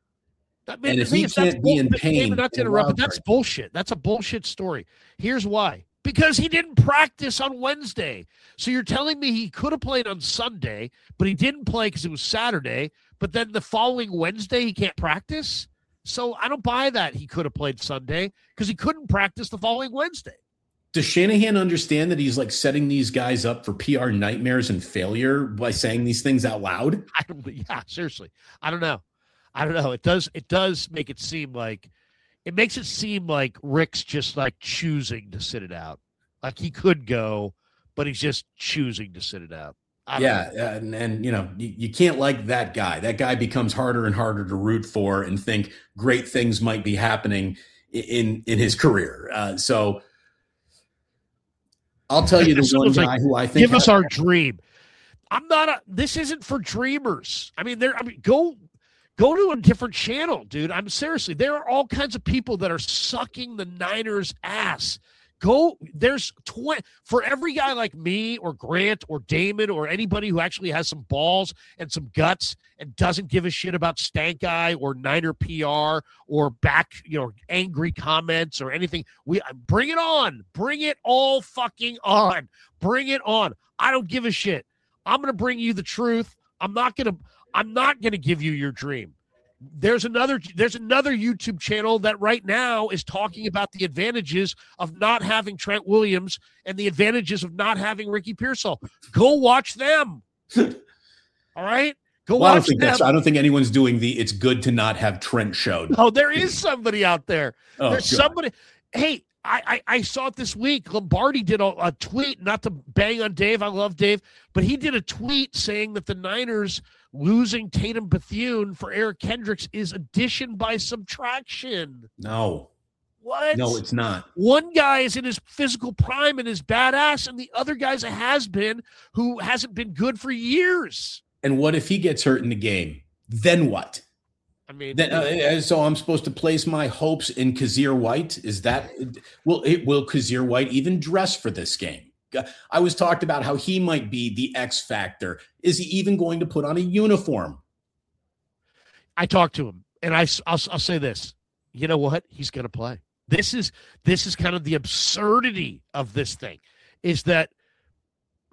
I mean, and if he can't be in pain, not to interrupt, but that's bullshit. That's a bullshit story. Here's why. Because he didn't practice on Wednesday. So you're telling me he could have played on Sunday, but he didn't play because it was Saturday, but then the following Wednesday he can't practice? So I don't buy that he could have played Sunday because he couldn't practice the following Wednesday. Does Shanahan understand that he's like setting these guys up for P R nightmares and failure by saying these things out loud? I don't, yeah, seriously. I don't know. I don't know. It does, it does make it seem like It makes it seem like Rick's just like choosing to sit it out. Like he could go, but he's just choosing to sit it out. Yeah. And, and, you know, you, you can't like that guy. That guy becomes harder and harder to root for and think great things might be happening in, in his career. Uh, so I'll tell you the one guy like, who I think give us our dream. I'm not a, this isn't for dreamers. I mean, there, I mean, go, Go to a different channel, dude. I'm seriously, there are all kinds of people that are sucking the Niners' ass. Go, there's twenty for every guy like me or Grant or Damon or anybody who actually has some balls and some guts and doesn't give a shit about Stank Eye or Niner P R or back, you know, angry comments or anything. We bring it on. Bring it all fucking on. Bring it on. I don't give a shit. I'm going to bring you the truth. I'm not going to I'm not going to give you your dream. There's another there's another YouTube channel that right now is talking about the advantages of not having Trent Williams and the advantages of not having Ricky Pearsall. Go watch them. All right? Go well, watch I don't think them. That's, I don't think anyone's doing the it's good to not have Trent showed. Oh, there is somebody out there. Oh, There's God. somebody. Hey, I, I, I saw it this week. Lombardi did a, a tweet, not to bang on Dave. I love Dave, but he did a tweet saying that the Niners losing Tatum Bethune for Eric Kendricks is addition by subtraction. No. What? No, it's not. One guy is in his physical prime and is badass, and the other guy's a has-been who hasn't been good for years. And what if he gets hurt in the game? Then what? I mean, then, uh, so I'm supposed to place my hopes in Kazir White? Is that will it will Kazir White even dress for this game? I was talked about how he might be the X factor. Is he even going to put on a uniform? I talked to him, and I, I'll, I'll say this. You know what? He's going to play. This is this is kind of the absurdity of this thing, is that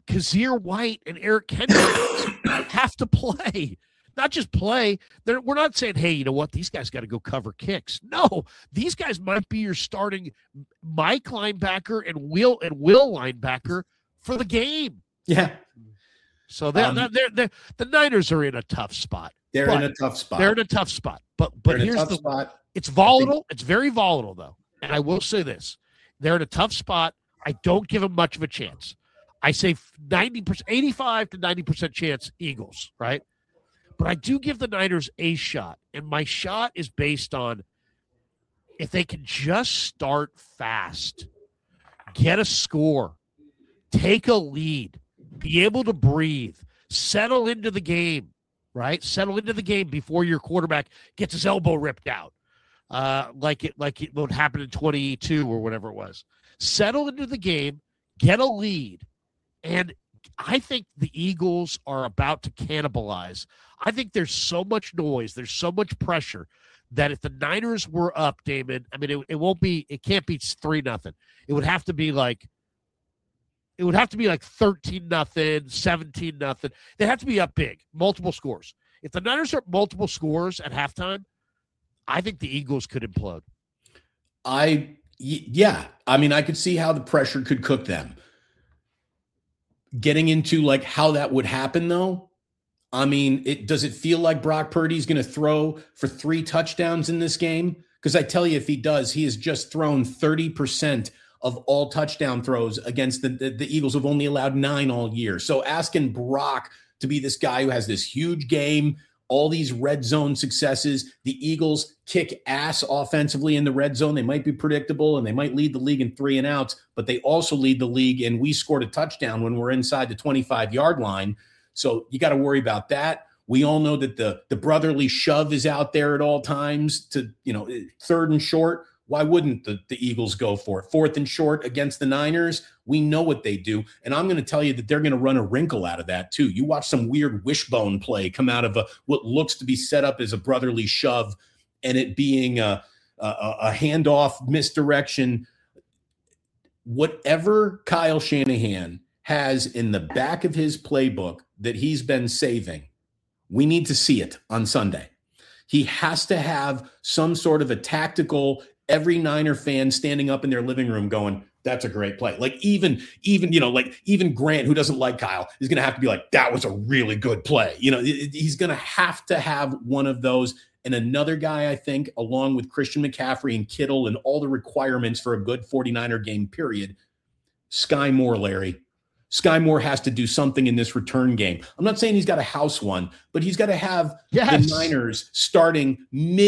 Kazir White and Eric Kendricks have to play. Not just play. They're, we're not saying, hey, you know what? These guys got to go cover kicks. No, these guys might be your starting Mike linebacker and Will and Will linebacker for the game. Yeah. So they're, Um, they're, they're, the Niners are in a tough spot. They're in a tough spot. They're in a tough spot. But but here's the spot. It's volatile. It's very volatile, though. And I will say this. They're in a tough spot. I don't give them much of a chance. I say ninety percent, eighty-five to ninety percent chance Eagles, right? But I do give the Niners a shot. And my shot is based on if they can just start fast, get a score, take a lead, be able to breathe, settle into the game, right? Settle into the game before your quarterback gets his elbow ripped out, uh, like it like it would happen in twenty-two or whatever it was. Settle into the game, get a lead, and I think the Eagles are about to cannibalize. I think there's so much noise, there's so much pressure that if the Niners were up, Damon, I mean, it, it won't be, it can't be three nothing. It would have to be like, it would have to be like thirteen nothing, seventeen nothing. They have to be up big, multiple scores. If the Niners are multiple scores at halftime, I think the Eagles could implode. I, yeah. I mean, I could see how the pressure could cook them. Getting into like how that would happen, though, I mean, it does it feel like Brock Purdy's going to throw for three touchdowns in this game? Because I tell you, if he does, he has just thrown thirty percent of all touchdown throws against the, the, the Eagles, who've only allowed nine all year. So asking Brock to be this guy who has this huge game, all these red zone successes, the Eagles kick ass offensively in the red zone. They might be predictable and they might lead the league in three and outs, but they also lead the league and we scored a touchdown when we're inside the twenty-five yard line. So you got to worry about that. We all know that the, the brotherly shove is out there at all times to, you know, third and short. Why wouldn't the, the Eagles go for it? Fourth and short against the Niners. We know what they do. And I'm going to tell you that they're going to run a wrinkle out of that too. You watch some weird wishbone play come out of a, what looks to be set up as a brotherly shove and it being a, a, a handoff misdirection. Whatever Kyle Shanahan has in the back of his playbook that he's been saving, we need to see it on Sunday. He has to have some sort of a tactical, every Niner fan standing up in their living room going, that's a great play. Like even, even, you know, like even Grant, who doesn't like Kyle, is going to have to be like, that was a really good play. You know, he's going to have to have one of those. And another guy, I think, along with Christian McCaffrey and Kittle and all the requirements for a good forty-niner game period, Sky Moore, Larry. Sky Moore has to do something in this return game. I'm not saying he's got a house one, but he's got to have yes. the Niners starting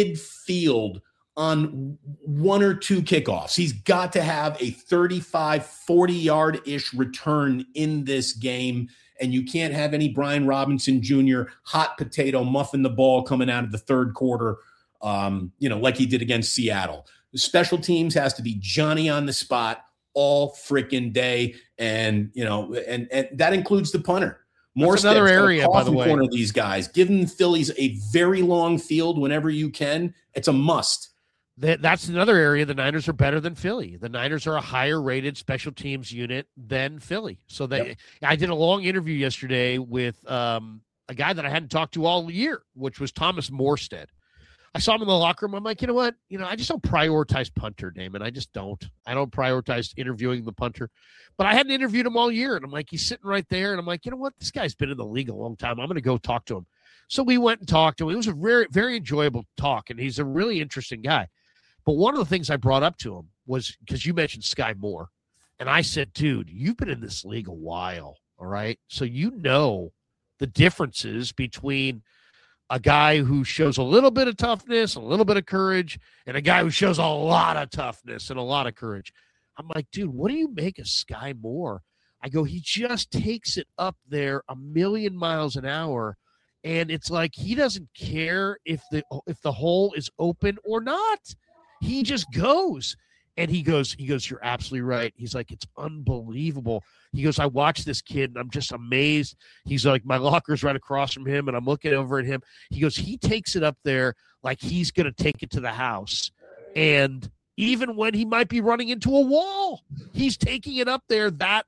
midfield on one or two kickoffs. He's got to have a thirty-five, forty-yard-ish return in this game, and you can't have any Brian Robinson Junior hot potato muffin the ball coming out of the third quarter, um, you know, like he did against Seattle. The special teams has to be Johnny on the spot all freaking day. And, you know, and, and that includes the punter. More That's another area, by the way. Corner these guys. Give them Phillies a very long field whenever you can. It's a must. That, that's another area the Niners are better than Philly. The Niners are a higher rated special teams unit than Philly. So they, yep. I did a long interview yesterday with um, a guy that I hadn't talked to all year, which was Thomas Morstead. I saw him in the locker room. I'm like, you know what? You know, I just don't prioritize punter, Damon. I just don't. I don't prioritize interviewing the punter. But I hadn't interviewed him all year, and I'm like, he's sitting right there, and I'm like, you know what? This guy's been in the league a long time. I'm going to go talk to him. So we went and talked to him. It was a very, very enjoyable talk, and he's a really interesting guy. But one of the things I brought up to him was because you mentioned Sky Moore, and I said, dude, you've been in this league a while, all right? So you know the differences between a guy who shows a little bit of toughness, a little bit of courage, and a guy who shows a lot of toughness and a lot of courage. I'm like, dude, what do you make of Sky Moore? I go, he just takes it up there a million miles an hour, and it's like he doesn't care if the if the hole is open or not. He just goes. And he goes, he goes, you're absolutely right. He's like, it's unbelievable. He goes, I watch this kid and I'm just amazed. He's like, my locker's right across from him and I'm looking over at him. He goes, he takes it up there like he's going to take it to the house. And even when he might be running into a wall, he's taking it up there that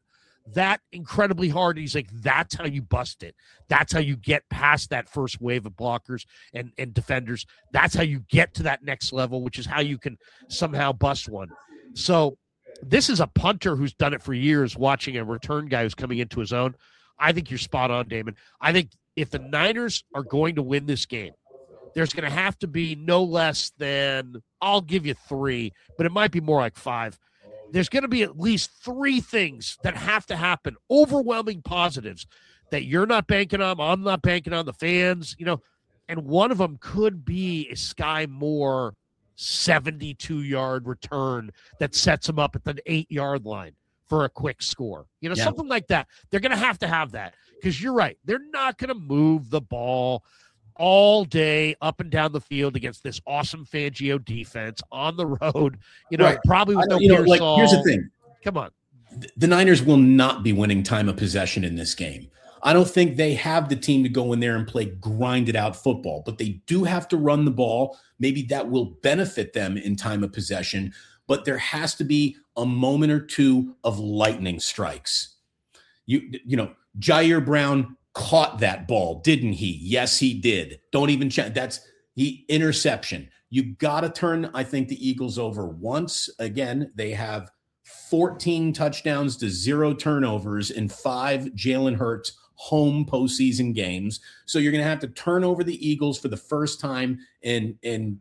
that incredibly hard. And he's like, that's how you bust it. That's how you get past that first wave of blockers and, and defenders. That's how you get to that next level, which is how you can somehow bust one. So this is a punter who's done it for years, watching a return guy who's coming into his own. I think you're spot on, Damon. I think if the Niners are going to win this game, there's going to have to be no less than, I'll give you three, but it might be more like five. There's going to be at least three things that have to happen, overwhelming positives that you're not banking on, I'm not banking on, the fans, you know, and one of them could be a Sky Moore seventy-two-yard return that sets him up at the eight-yard line for a quick score. You know, yeah. something like that. They're going to have to have that because you're right. They're not going to move the ball all day up and down the field against this awesome Fangio defense on the road, you know, right. probably with no you know, like, here's the thing. Come on. The Niners will not be winning time of possession in this game. I don't think they have the team to go in there and play grinded out football, but they do have to run the ball. Maybe that will benefit them in time of possession, but there has to be a moment or two of lightning strikes. You, you know, Jair Brown caught that ball, didn't he? Yes, he did. Don't even check. That's the interception. You got to turn, I think, the Eagles over once. Again, they have fourteen touchdowns to zero turnovers in five Jalen Hurts home postseason games. So you're going to have to turn over the Eagles for the first time in, in,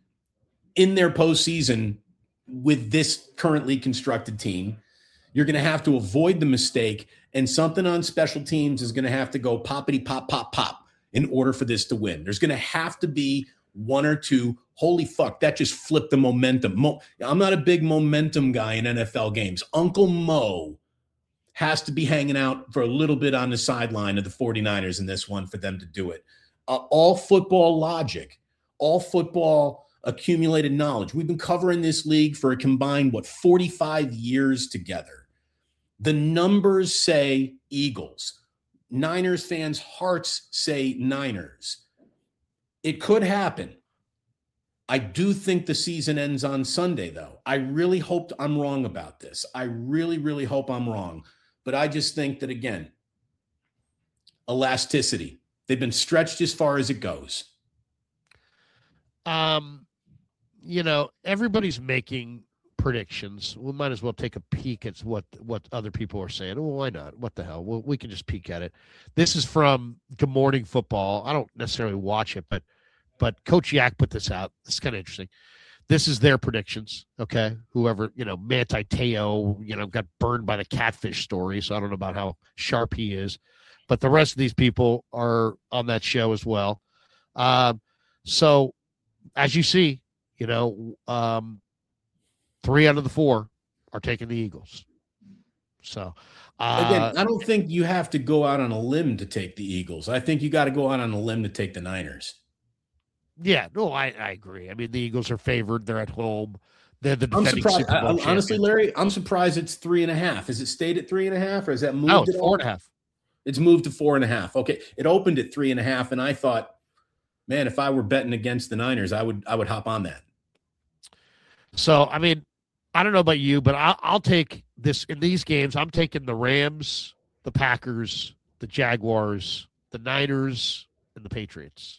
in their postseason with this currently constructed team. You're going to have to avoid the mistake, and something on special teams is going to have to go poppity pop, pop, pop in order for this to win. There's going to have to be one or two. Holy fuck, that just flipped the momentum. Mo- I'm not a big momentum guy in N F L games. Uncle Mo has to be hanging out for a little bit on the sideline of the 49ers in this one for them to do it. Uh, all football logic, all football accumulated knowledge. We've been covering this league for a combined, what, forty-five years together. The numbers say Eagles. Niners fans' hearts say Niners. It could happen. I do think the season ends on Sunday, though. I really hope I'm wrong about this. I really, really hope I'm wrong. But I just think that, again, elasticity. They've been stretched as far as it goes. Um, you know, everybody's making predictions. We might as well take a peek at what what other people are saying. Well, why not? What the hell? Well, we can just peek at it. This is from Good Morning Football. I don't necessarily watch it, but but Coach Yak put this out. It's kind of interesting. This is their predictions, okay? Whoever, you know, Manti Te'o, you know, got burned by the catfish story, so I don't know about how sharp he is. But the rest of these people are on that show as well. Um, so, as you see, you know, um, three out of the four are taking the Eagles. So, uh, again, I don't think you have to go out on a limb to take the Eagles. I think you got to go out on a limb to take the Niners. Yeah, no, I, I agree. I mean, the Eagles are favored. They're at home. They're the I'm defending surprised. Super Bowl I, honestly, Larry, I'm surprised it's three and a half. Has it stayed at three and a half, or has that moved? No, it's four and a half. It's moved to four and a half. Okay, it opened at three and a half, and I thought, man, if I were betting against the Niners, I would I would hop on that. So, I mean, I don't know about you, but I'll, I'll take this in these games. I'm taking the Rams, the Packers, the Jaguars, the Niners, and the Patriots.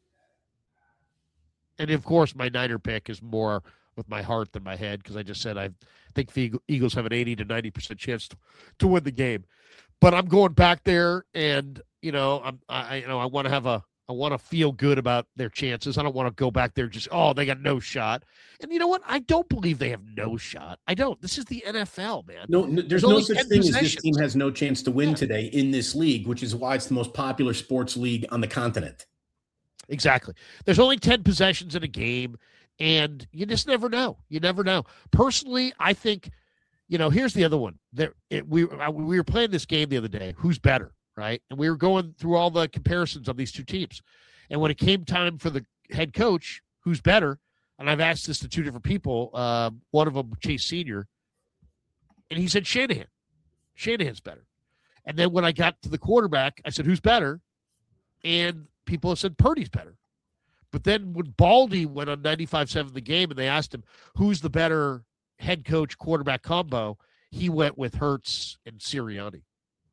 And, of course, my Niner pick is more with my heart than my head because I just said I think the Eagles have an eighty to ninety percent chance to, to win the game. But I'm going back there, and, you know, I'm, I you know I want to have a I want to feel good about their chances. I don't want to go back there just, oh, they got no shot. And you know what? I don't believe they have no shot. I don't. This is the N F L, man. No, no there's, there's no such thing as this team has no chance to win yeah. today in this league, which is why it's the most popular sports league on the continent. Exactly. There's only ten possessions in a game, and you just never know. You never know. Personally, I think, you know, here's the other one. There, it, we we were playing this game the other day. Who's better, right? And we were going through all the comparisons of these two teams. And when it came time for the head coach, who's better, and I've asked this to two different people, uh, one of them, Chase Senior, and he said Shanahan. Shanahan's better. And then when I got to the quarterback, I said, who's better? And people have said Purdy's better. But then when Baldy went on ninety-five seven the game and they asked him, who's the better head coach quarterback combo, he went with Hurts and Sirianni.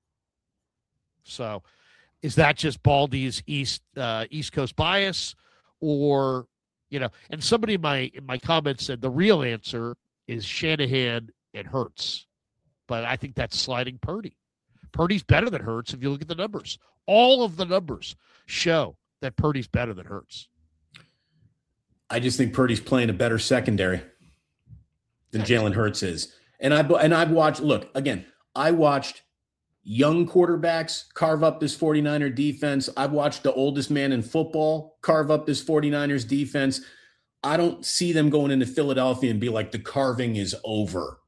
So is that just Baldy's East uh, East Coast bias? Or, you know, and somebody in my, in my comments said the real answer is Shanahan and Hurts. But I think that's sliding Purdy. Purdy's better than Hurts if you look at the numbers. All of the numbers show that Purdy's better than Hurts. I just think Purdy's playing a better secondary than Jalen Hurts is. And I and I've watched, look, again, I watched young quarterbacks carve up this 49er defense. I've watched the oldest man in football carve up this 49ers defense. I don't see them going into Philadelphia and be like, the carving is over.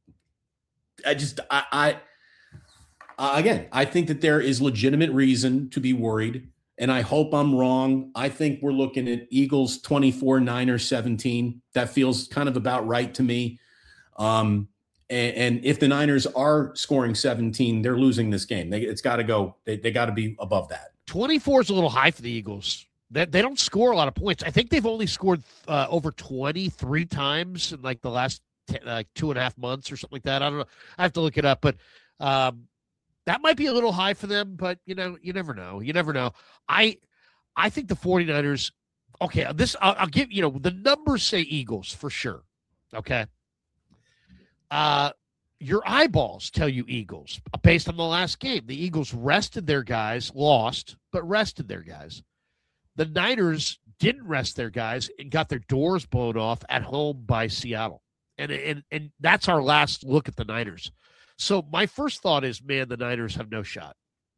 I just, I, I uh, again, I think that there is legitimate reason to be worried. And I hope I'm wrong. I think we're looking at Eagles twenty-four, Niners seventeen. That feels kind of about right to me. Um, and, and if the Niners are scoring seventeen, they're losing this game. They, it's got to go. They, they got to be above that. twenty-four is a little high for the Eagles. They, they don't score a lot of points. I think they've only scored uh, over twenty-three times in like the last ten, like two and a half months or something like that. I don't know. I have to look it up, but um, that might be a little high for them, but you know, you never know. You never know. I I think the 49ers, okay, this I'll, I'll give, you know, the numbers say Eagles for sure. Okay. Uh your eyeballs tell you Eagles based on the last game. The Eagles rested their guys, lost, but rested their guys. The Niners didn't rest their guys and got their doors blown off at home by Seattle. And and and that's our last look at the Niners. So my first thought is, man, the Niners have no shot.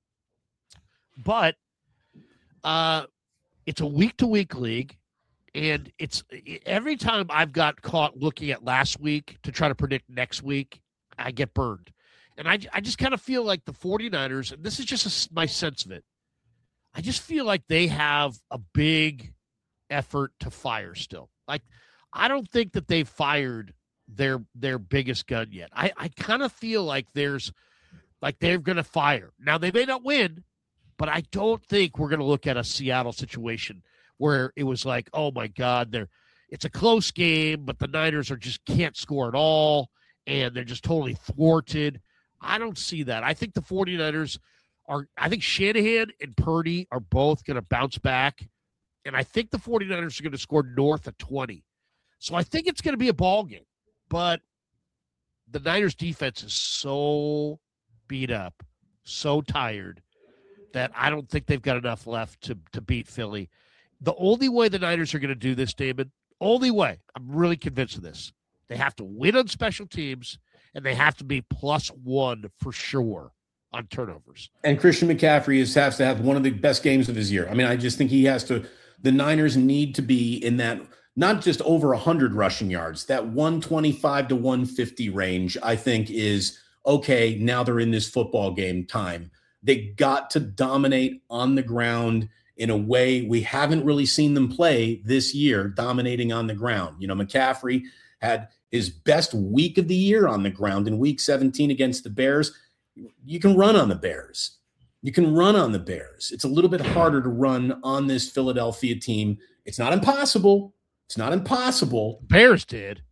But uh, it's a week-to-week league, and it's every time I've got caught looking at last week to try to predict next week, I get burned. And I, I just kind of feel like the 49ers, and this is just a, my sense of it, I just feel like they have a big effort to fire still. Like, I don't think that they've fired their their biggest gun yet. I, I kind of feel like there's like they're going to fire. Now, they may not win, but I don't think we're going to look at a Seattle situation where it was like, oh, my God, they're it's a close game, but the Niners are just can't score at all, and they're just totally thwarted. I don't see that. I think the 49ers are – I think Shanahan and Purdy are both going to bounce back, and I think the 49ers are going to score north of twenty. So I think it's going to be a ball game. But the Niners defense is so beat up, so tired, that I don't think they've got enough left to, to beat Philly. The only way the Niners are going to do this, Damon, only way, I'm really convinced of this, they have to win on special teams, and they have to be plus one for sure on turnovers. And Christian McCaffrey is, has to have one of the best games of his year. I mean, I just think he has to – the Niners need to be in that – not just over one hundred rushing yards, that one twenty-five to one fifty range, I think is, okay, now they're in this football game time. They got to dominate on the ground in a way we haven't really seen them play this year, dominating on the ground. You know, McCaffrey had his best week of the year on the ground in week seventeen against the Bears. You can run on the Bears. You can run on the Bears. It's a little bit harder to run on this Philadelphia team. It's not impossible. It's not impossible. Bears did.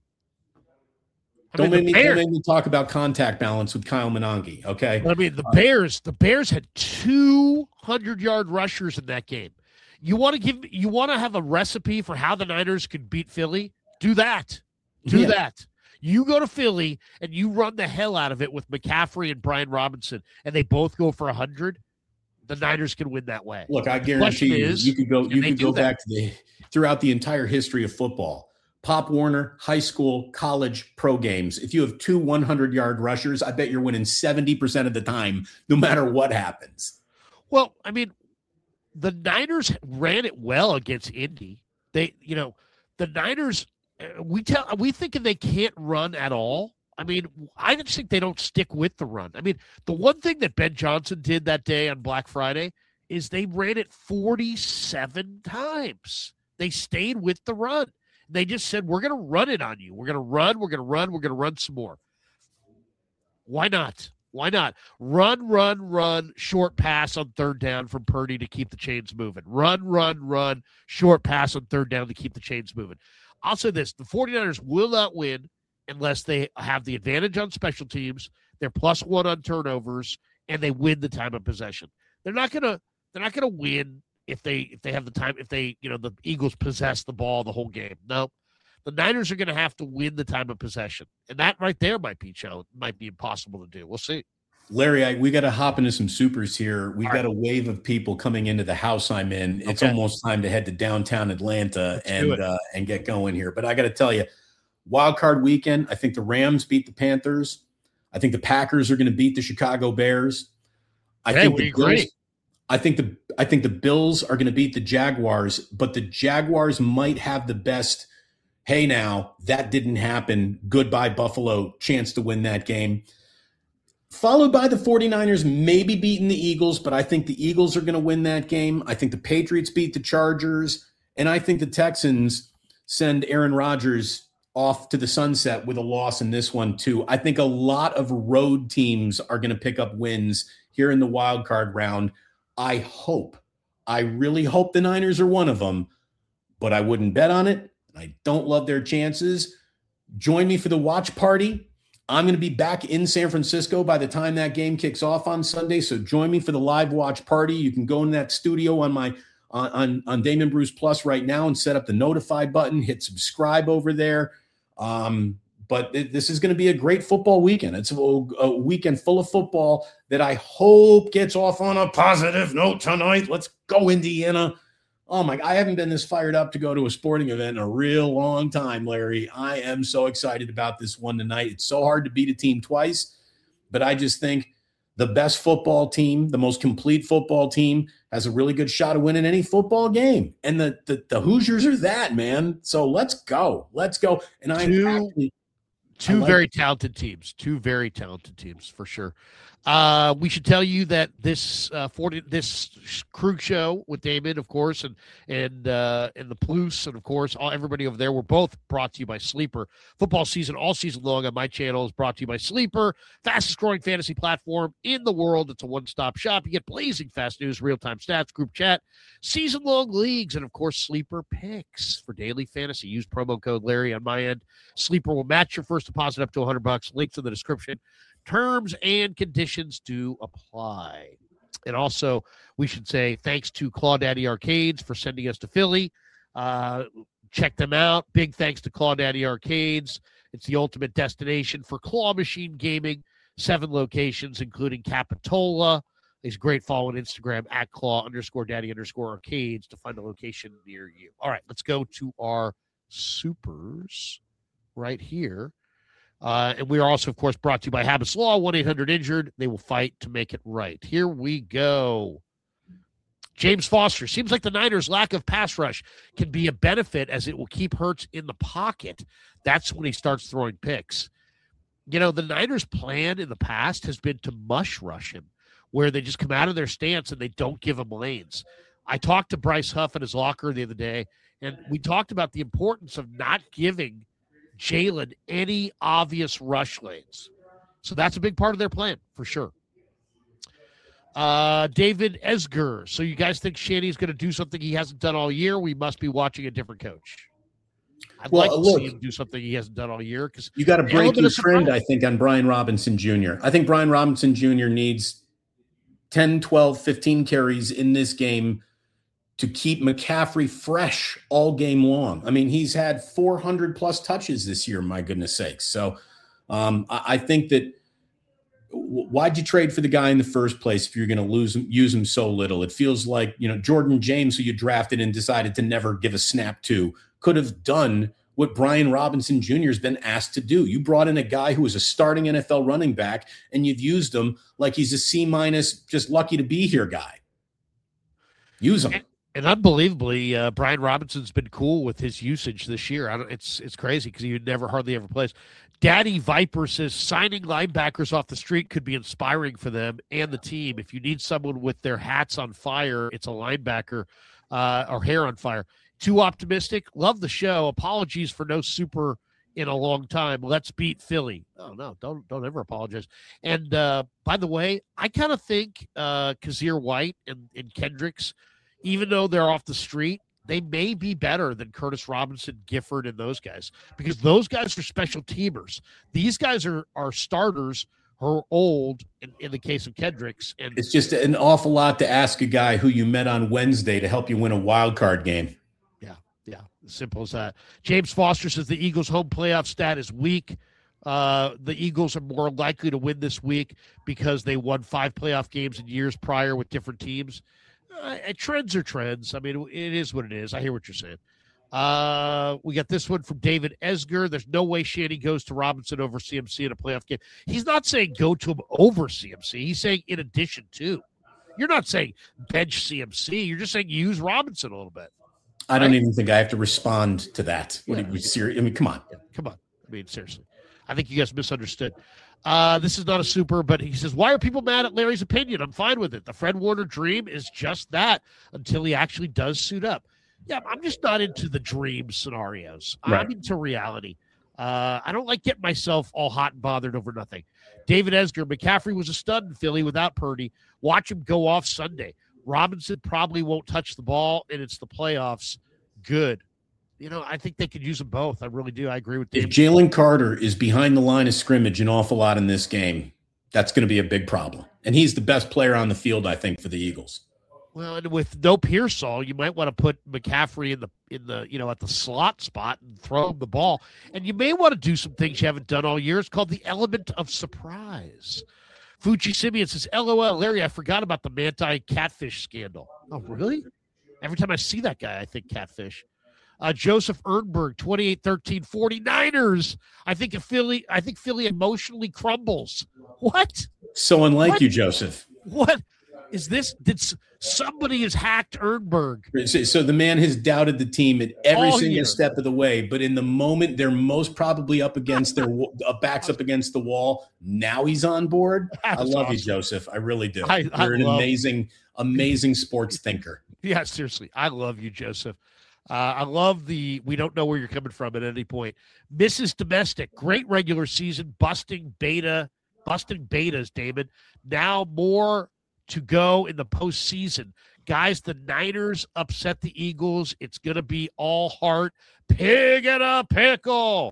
I don't, mean, make me, Bears, don't make me talk about contact balance with Kyle Monange, okay? I mean, the uh, Bears, the Bears had two hundred yard rushers in that game. You want to give, you want to have a recipe for how the Niners could beat Philly? Do that. Do yeah. that. You go to Philly and you run the hell out of it with McCaffrey and Brian Robinson, and they both go for one hundred. The Niners can win that way. Look, I guarantee you, is, you could go, you could go back to the throughout the entire history of football. Pop Warner, high school, college, pro games. If you have two hundred yard rushers, I bet you're winning seventy percent of the time, no matter what happens. Well, I mean, the Niners ran it well against Indy. They, you know, the Niners, we tell, we thinking they can't run at all. I mean, I just think they don't stick with the run. I mean, the one thing that Ben Johnson did that day on Black Friday is they ran it forty-seven times. They stayed with the run. They just said, we're going to run it on you. We're going to run, we're going to run, we're going to run some more. Why not? Why not? Run, run, run, short pass on third down from Purdy to keep the chains moving. Run, run, run, short pass on third down to keep the chains moving. I'll say this, the 49ers will not win, unless they have the advantage on special teams, they're plus one on turnovers, and they win the time of possession. They're not gonna they're not gonna win if they if they have the time if they you know the Eagles possess the ball the whole game. No, the Niners are gonna have to win the time of possession, and that right there might be challenge, might be impossible to do. We'll see. Larry, I, we got to hop into some supers here. We've All got right. a wave of people coming into the house I'm in. It's Okay. almost time to head to downtown Atlanta Let's do and it. uh, and get going here. But I got to tell you, wild card weekend, I think the Rams beat the Panthers. I think the Packers are going to beat the Chicago Bears. I Hey, think we the agree. Bills, I think the I think the Bills are going to beat the Jaguars, but the Jaguars might have the best, hey now, that didn't happen, goodbye Buffalo chance to win that game. Followed by the 49ers maybe beating the Eagles, but I think the Eagles are going to win that game. I think the Patriots beat the Chargers, and I think the Texans send Aaron Rodgers off to the sunset with a loss in this one too. I think a lot of road teams are going to pick up wins here in the wild card round. I hope, I really hope the Niners are one of them, but I wouldn't bet on it. I don't love their chances. Join me for the watch party. I'm going to be back in San Francisco by the time that game kicks off on Sunday. So join me for the live watch party. You can go in that studio on my on, on, on Damon Bruce Plus right now and set up the notify button, hit subscribe over there. Um, but th- this is going to be a great football weekend. It's a, a weekend full of football that I hope gets off on a positive note tonight. Let's go, Indiana. Oh my, I haven't been this fired up to go to a sporting event in a real long time, Larry. I am so excited about this one tonight. It's so hard to beat a team twice, but I just think the best football team, the most complete football team, has a really good shot of winning any football game. And the the, the Hoosiers are that, man. So let's go. Let's go. And I'm Two, actually two like very it. talented teams. Two very talented teams for sure. Uh, we should tell you that this uh, forty this crew show with Damon, of course, and and uh, and the Plus, and of course, all everybody over there. We're both brought to you by Sleeper. Football season, all season long on my channel, is brought to you by Sleeper, fastest growing fantasy platform in the world. It's a one stop shop. You get blazing fast news, real time stats, group chat, season long leagues, and of course, Sleeper picks for daily fantasy. Use promo code Larry on my end. Sleeper will match your first deposit up to one hundred bucks. Links in the description. Terms and conditions do apply. And also, we should say thanks to Clawdaddy Arcades for sending us to Philly. Uh, check them out. Big thanks to Clawdaddy Arcades. It's the ultimate destination for claw machine gaming. Seven locations, including Capitola. He's great. Follow on Instagram at claw underscore daddy underscore arcades to find a location near you. All right, let's go to our supers right here. Uh, and we are also, of course, brought to you by Habits Law, one eight hundred injured. They will fight to make it right. Here we go. James Foster. Seems like the Niners' lack of pass rush can be a benefit as it will keep Hurts in the pocket. That's when he starts throwing picks. You know, the Niners' plan in the past has been to mush rush him, where they just come out of their stance and they don't give him lanes. I talked to Bryce Huff in his locker the other day, and we talked about the importance of not giving Jalen any obvious rush lanes. So that's a big part of their plan, for sure. Uh, David Esger. So you guys think Shanny's going to do something he hasn't done all year? We must be watching a different coach. I'd Well, like to look, see him do something he hasn't done all year. Because you got a breaking of trend, surprise. I think, on Brian Robinson Junior I think Brian Robinson Junior needs ten, twelve, fifteen carries in this game to keep McCaffrey fresh all game long. I mean, he's had four hundred plus touches this year, my goodness sakes. So um, I, I think that w- why'd you trade for the guy in the first place if you're going to lose him, use him so little? It feels like, you know, Jordan James, who you drafted and decided to never give a snap to, could have done what Brian Robinson Junior has been asked to do. You brought in a guy who was a starting N F L running back, and you've used him like he's a C minus, just lucky to be here guy. Use him. And unbelievably, uh, Brian Robinson's been cool with his usage this year. I don't, it's it's crazy because he never hardly ever plays. Daddy Viper says signing linebackers off the street could be inspiring for them and the team. If you need someone with their hats on fire, it's a linebacker uh, or hair on fire. Too optimistic? Love the show. Apologies for no super in a long time. Let's beat Philly. Oh, no, don't don't ever apologize. And uh, by the way, I kind of think uh, Kazir White and, and Kendricks, even though they're off the street, they may be better than Curtis Robinson, Gifford, and those guys, because those guys are special teamers. These guys are are starters who are old in, in the case of Kendricks. And it's just an awful lot to ask a guy who you met on Wednesday to help you win a wild card game. Yeah, yeah, as simple as that. James Foster says the Eagles' home playoff stat is weak. Uh, the Eagles are more likely to win this week because they won five playoff games in years prior with different teams. Uh, trends are trends. I mean, it is what it is. I hear what you're saying. Uh, we got this one from David Esger. There's no way Shanny goes to Robinson over C M C in a playoff game. He's not saying go to him over C M C. He's saying in addition to. You're not saying bench C M C. You're just saying use Robinson a little bit. I don't right? even think I have to respond to that. What yeah. are you serious? I mean, come on. Yeah, come on. I mean, seriously. I think you guys misunderstood. Uh, this is not a super, but he says, why are people mad at Larry's opinion? I'm fine with it. The Fred Warner dream is just that until he actually does suit up. Yeah, I'm just not into the dream scenarios. Right. I'm into reality. Uh, I don't like getting myself all hot and bothered over nothing. David Esger, McCaffrey was a stud in Philly without Purdy. Watch him go off Sunday. Robinson probably won't touch the ball, and it's the playoffs. Good. You know, I think they could use them both. I really do. I agree with David. If Jalen Carter is behind the line of scrimmage an awful lot in this game, that's going to be a big problem. And he's the best player on the field, I think, for the Eagles. Well, and with no Pearsall, you might want to put McCaffrey in the in the you know at the slot spot and throw him the ball. And you may want to do some things you haven't done all year. It's called the element of surprise. Fuji Simeon says, L O L, Larry, I forgot about the Manti catfish scandal. Oh, really? Every time I see that guy, I think catfish. Uh, Joseph Ernberg, twenty-eight thirteen 49ers. I think if Philly, I think Philly emotionally crumbles. What? So unlike what? you, Joseph. What is this? Did somebody has hacked Ernberg? So, so the man has doubted the team at every All single year. step of the way, but in the moment they're most probably up against their uh, backs up against the wall. Now he's on board. That's I love awesome. you, Joseph. I really do. I, You're I an love, amazing, amazing sports thinker. Yeah, seriously. I love you, Joseph. Uh, I love the we don't know where you're coming from at any point. Missus Domestic, great regular season, busting beta, busting betas, David. Now more to go in the postseason. Guys, the Niners upset the Eagles. It's going to be all heart. Pig in a pickle.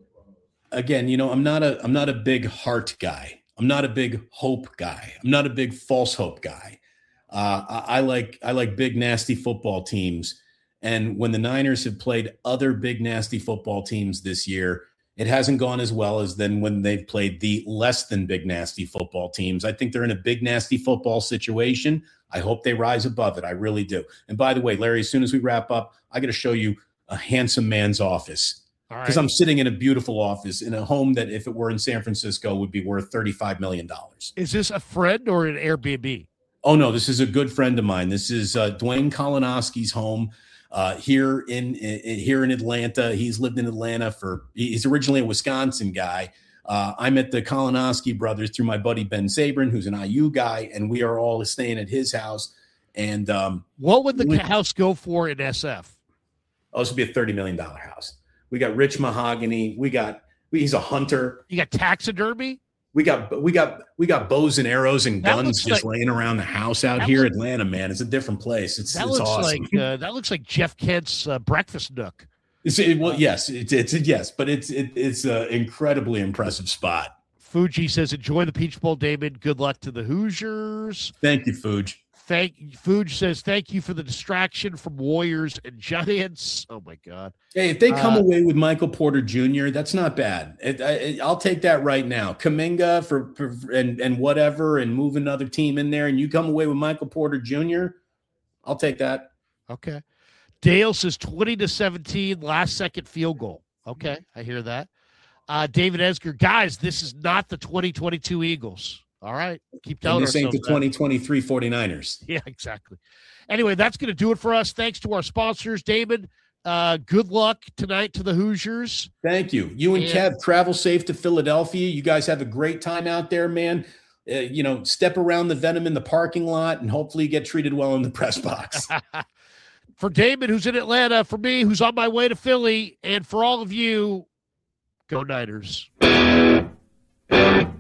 Again, you know, I'm not a I'm not a big heart guy. I'm not a big hope guy. I'm not a big false hope guy. Uh, I, I like I like big nasty football teams. And when the Niners have played other big, nasty football teams this year, it hasn't gone as well as then when they've played the less than big, nasty football teams. I think they're in a big, nasty football situation. I hope they rise above it. I really do. And by the way, Larry, as soon as we wrap up, I got to show you a handsome man's office because right. I'm sitting in a beautiful office in a home that if it were in San Francisco would be worth thirty-five million dollars. Is this a friend or an Airbnb? Oh, no, this is a good friend of mine. This is uh, Dwayne Kolonowski's home. Uh, here in, in here in Atlanta. He's lived in Atlanta for, he's originally a Wisconsin guy. Uh, I met the Kolonowski brothers through my buddy Ben Sabrin, who's an I U guy, and we are all staying at his house. And um, what would the we, house go for in S F? Oh, this would be a thirty million dollars house. We got rich mahogany. We got, we, he's a hunter. You got taxidermy? We got we got we got bows and arrows and that guns just like, laying around the house out here. Looks, Atlanta, man, it's a different place. It's that it's looks awesome. Like, uh, that looks like Jeff Kent's uh, breakfast nook. It's, it, well, yes, it's it's yes, but it's it, it's an incredibly impressive spot. Fuji says, "Enjoy the Peach Bowl, David. Good luck to the Hoosiers." Thank you, Fuji. Thank Fuji says, "Thank you for the distraction from Warriors and Giants." Oh my God! Hey, if they come uh, away with Michael Porter Junior, that's not bad. It, I, I'll take that right now. Kuminga for, for and and whatever, and move another team in there, and you come away with Michael Porter Junior, I'll take that. Okay. Dale says twenty to seventeen, last second field goal. Okay, I hear that. Uh, David Esger, guys, this is not the twenty twenty-two Eagles. All right. Keep telling and this ain't the that. twenty twenty-three 49ers. Yeah, exactly. Anyway, that's going to do it for us. Thanks to our sponsors, David. Uh, good luck tonight to the Hoosiers. Thank you. You and, and Kev, travel safe to Philadelphia. You guys have a great time out there, man. Uh, you know, step around the Venom in the parking lot and hopefully get treated well in the press box. For David, who's in Atlanta, for me, who's on my way to Philly, and for all of you, go Niners.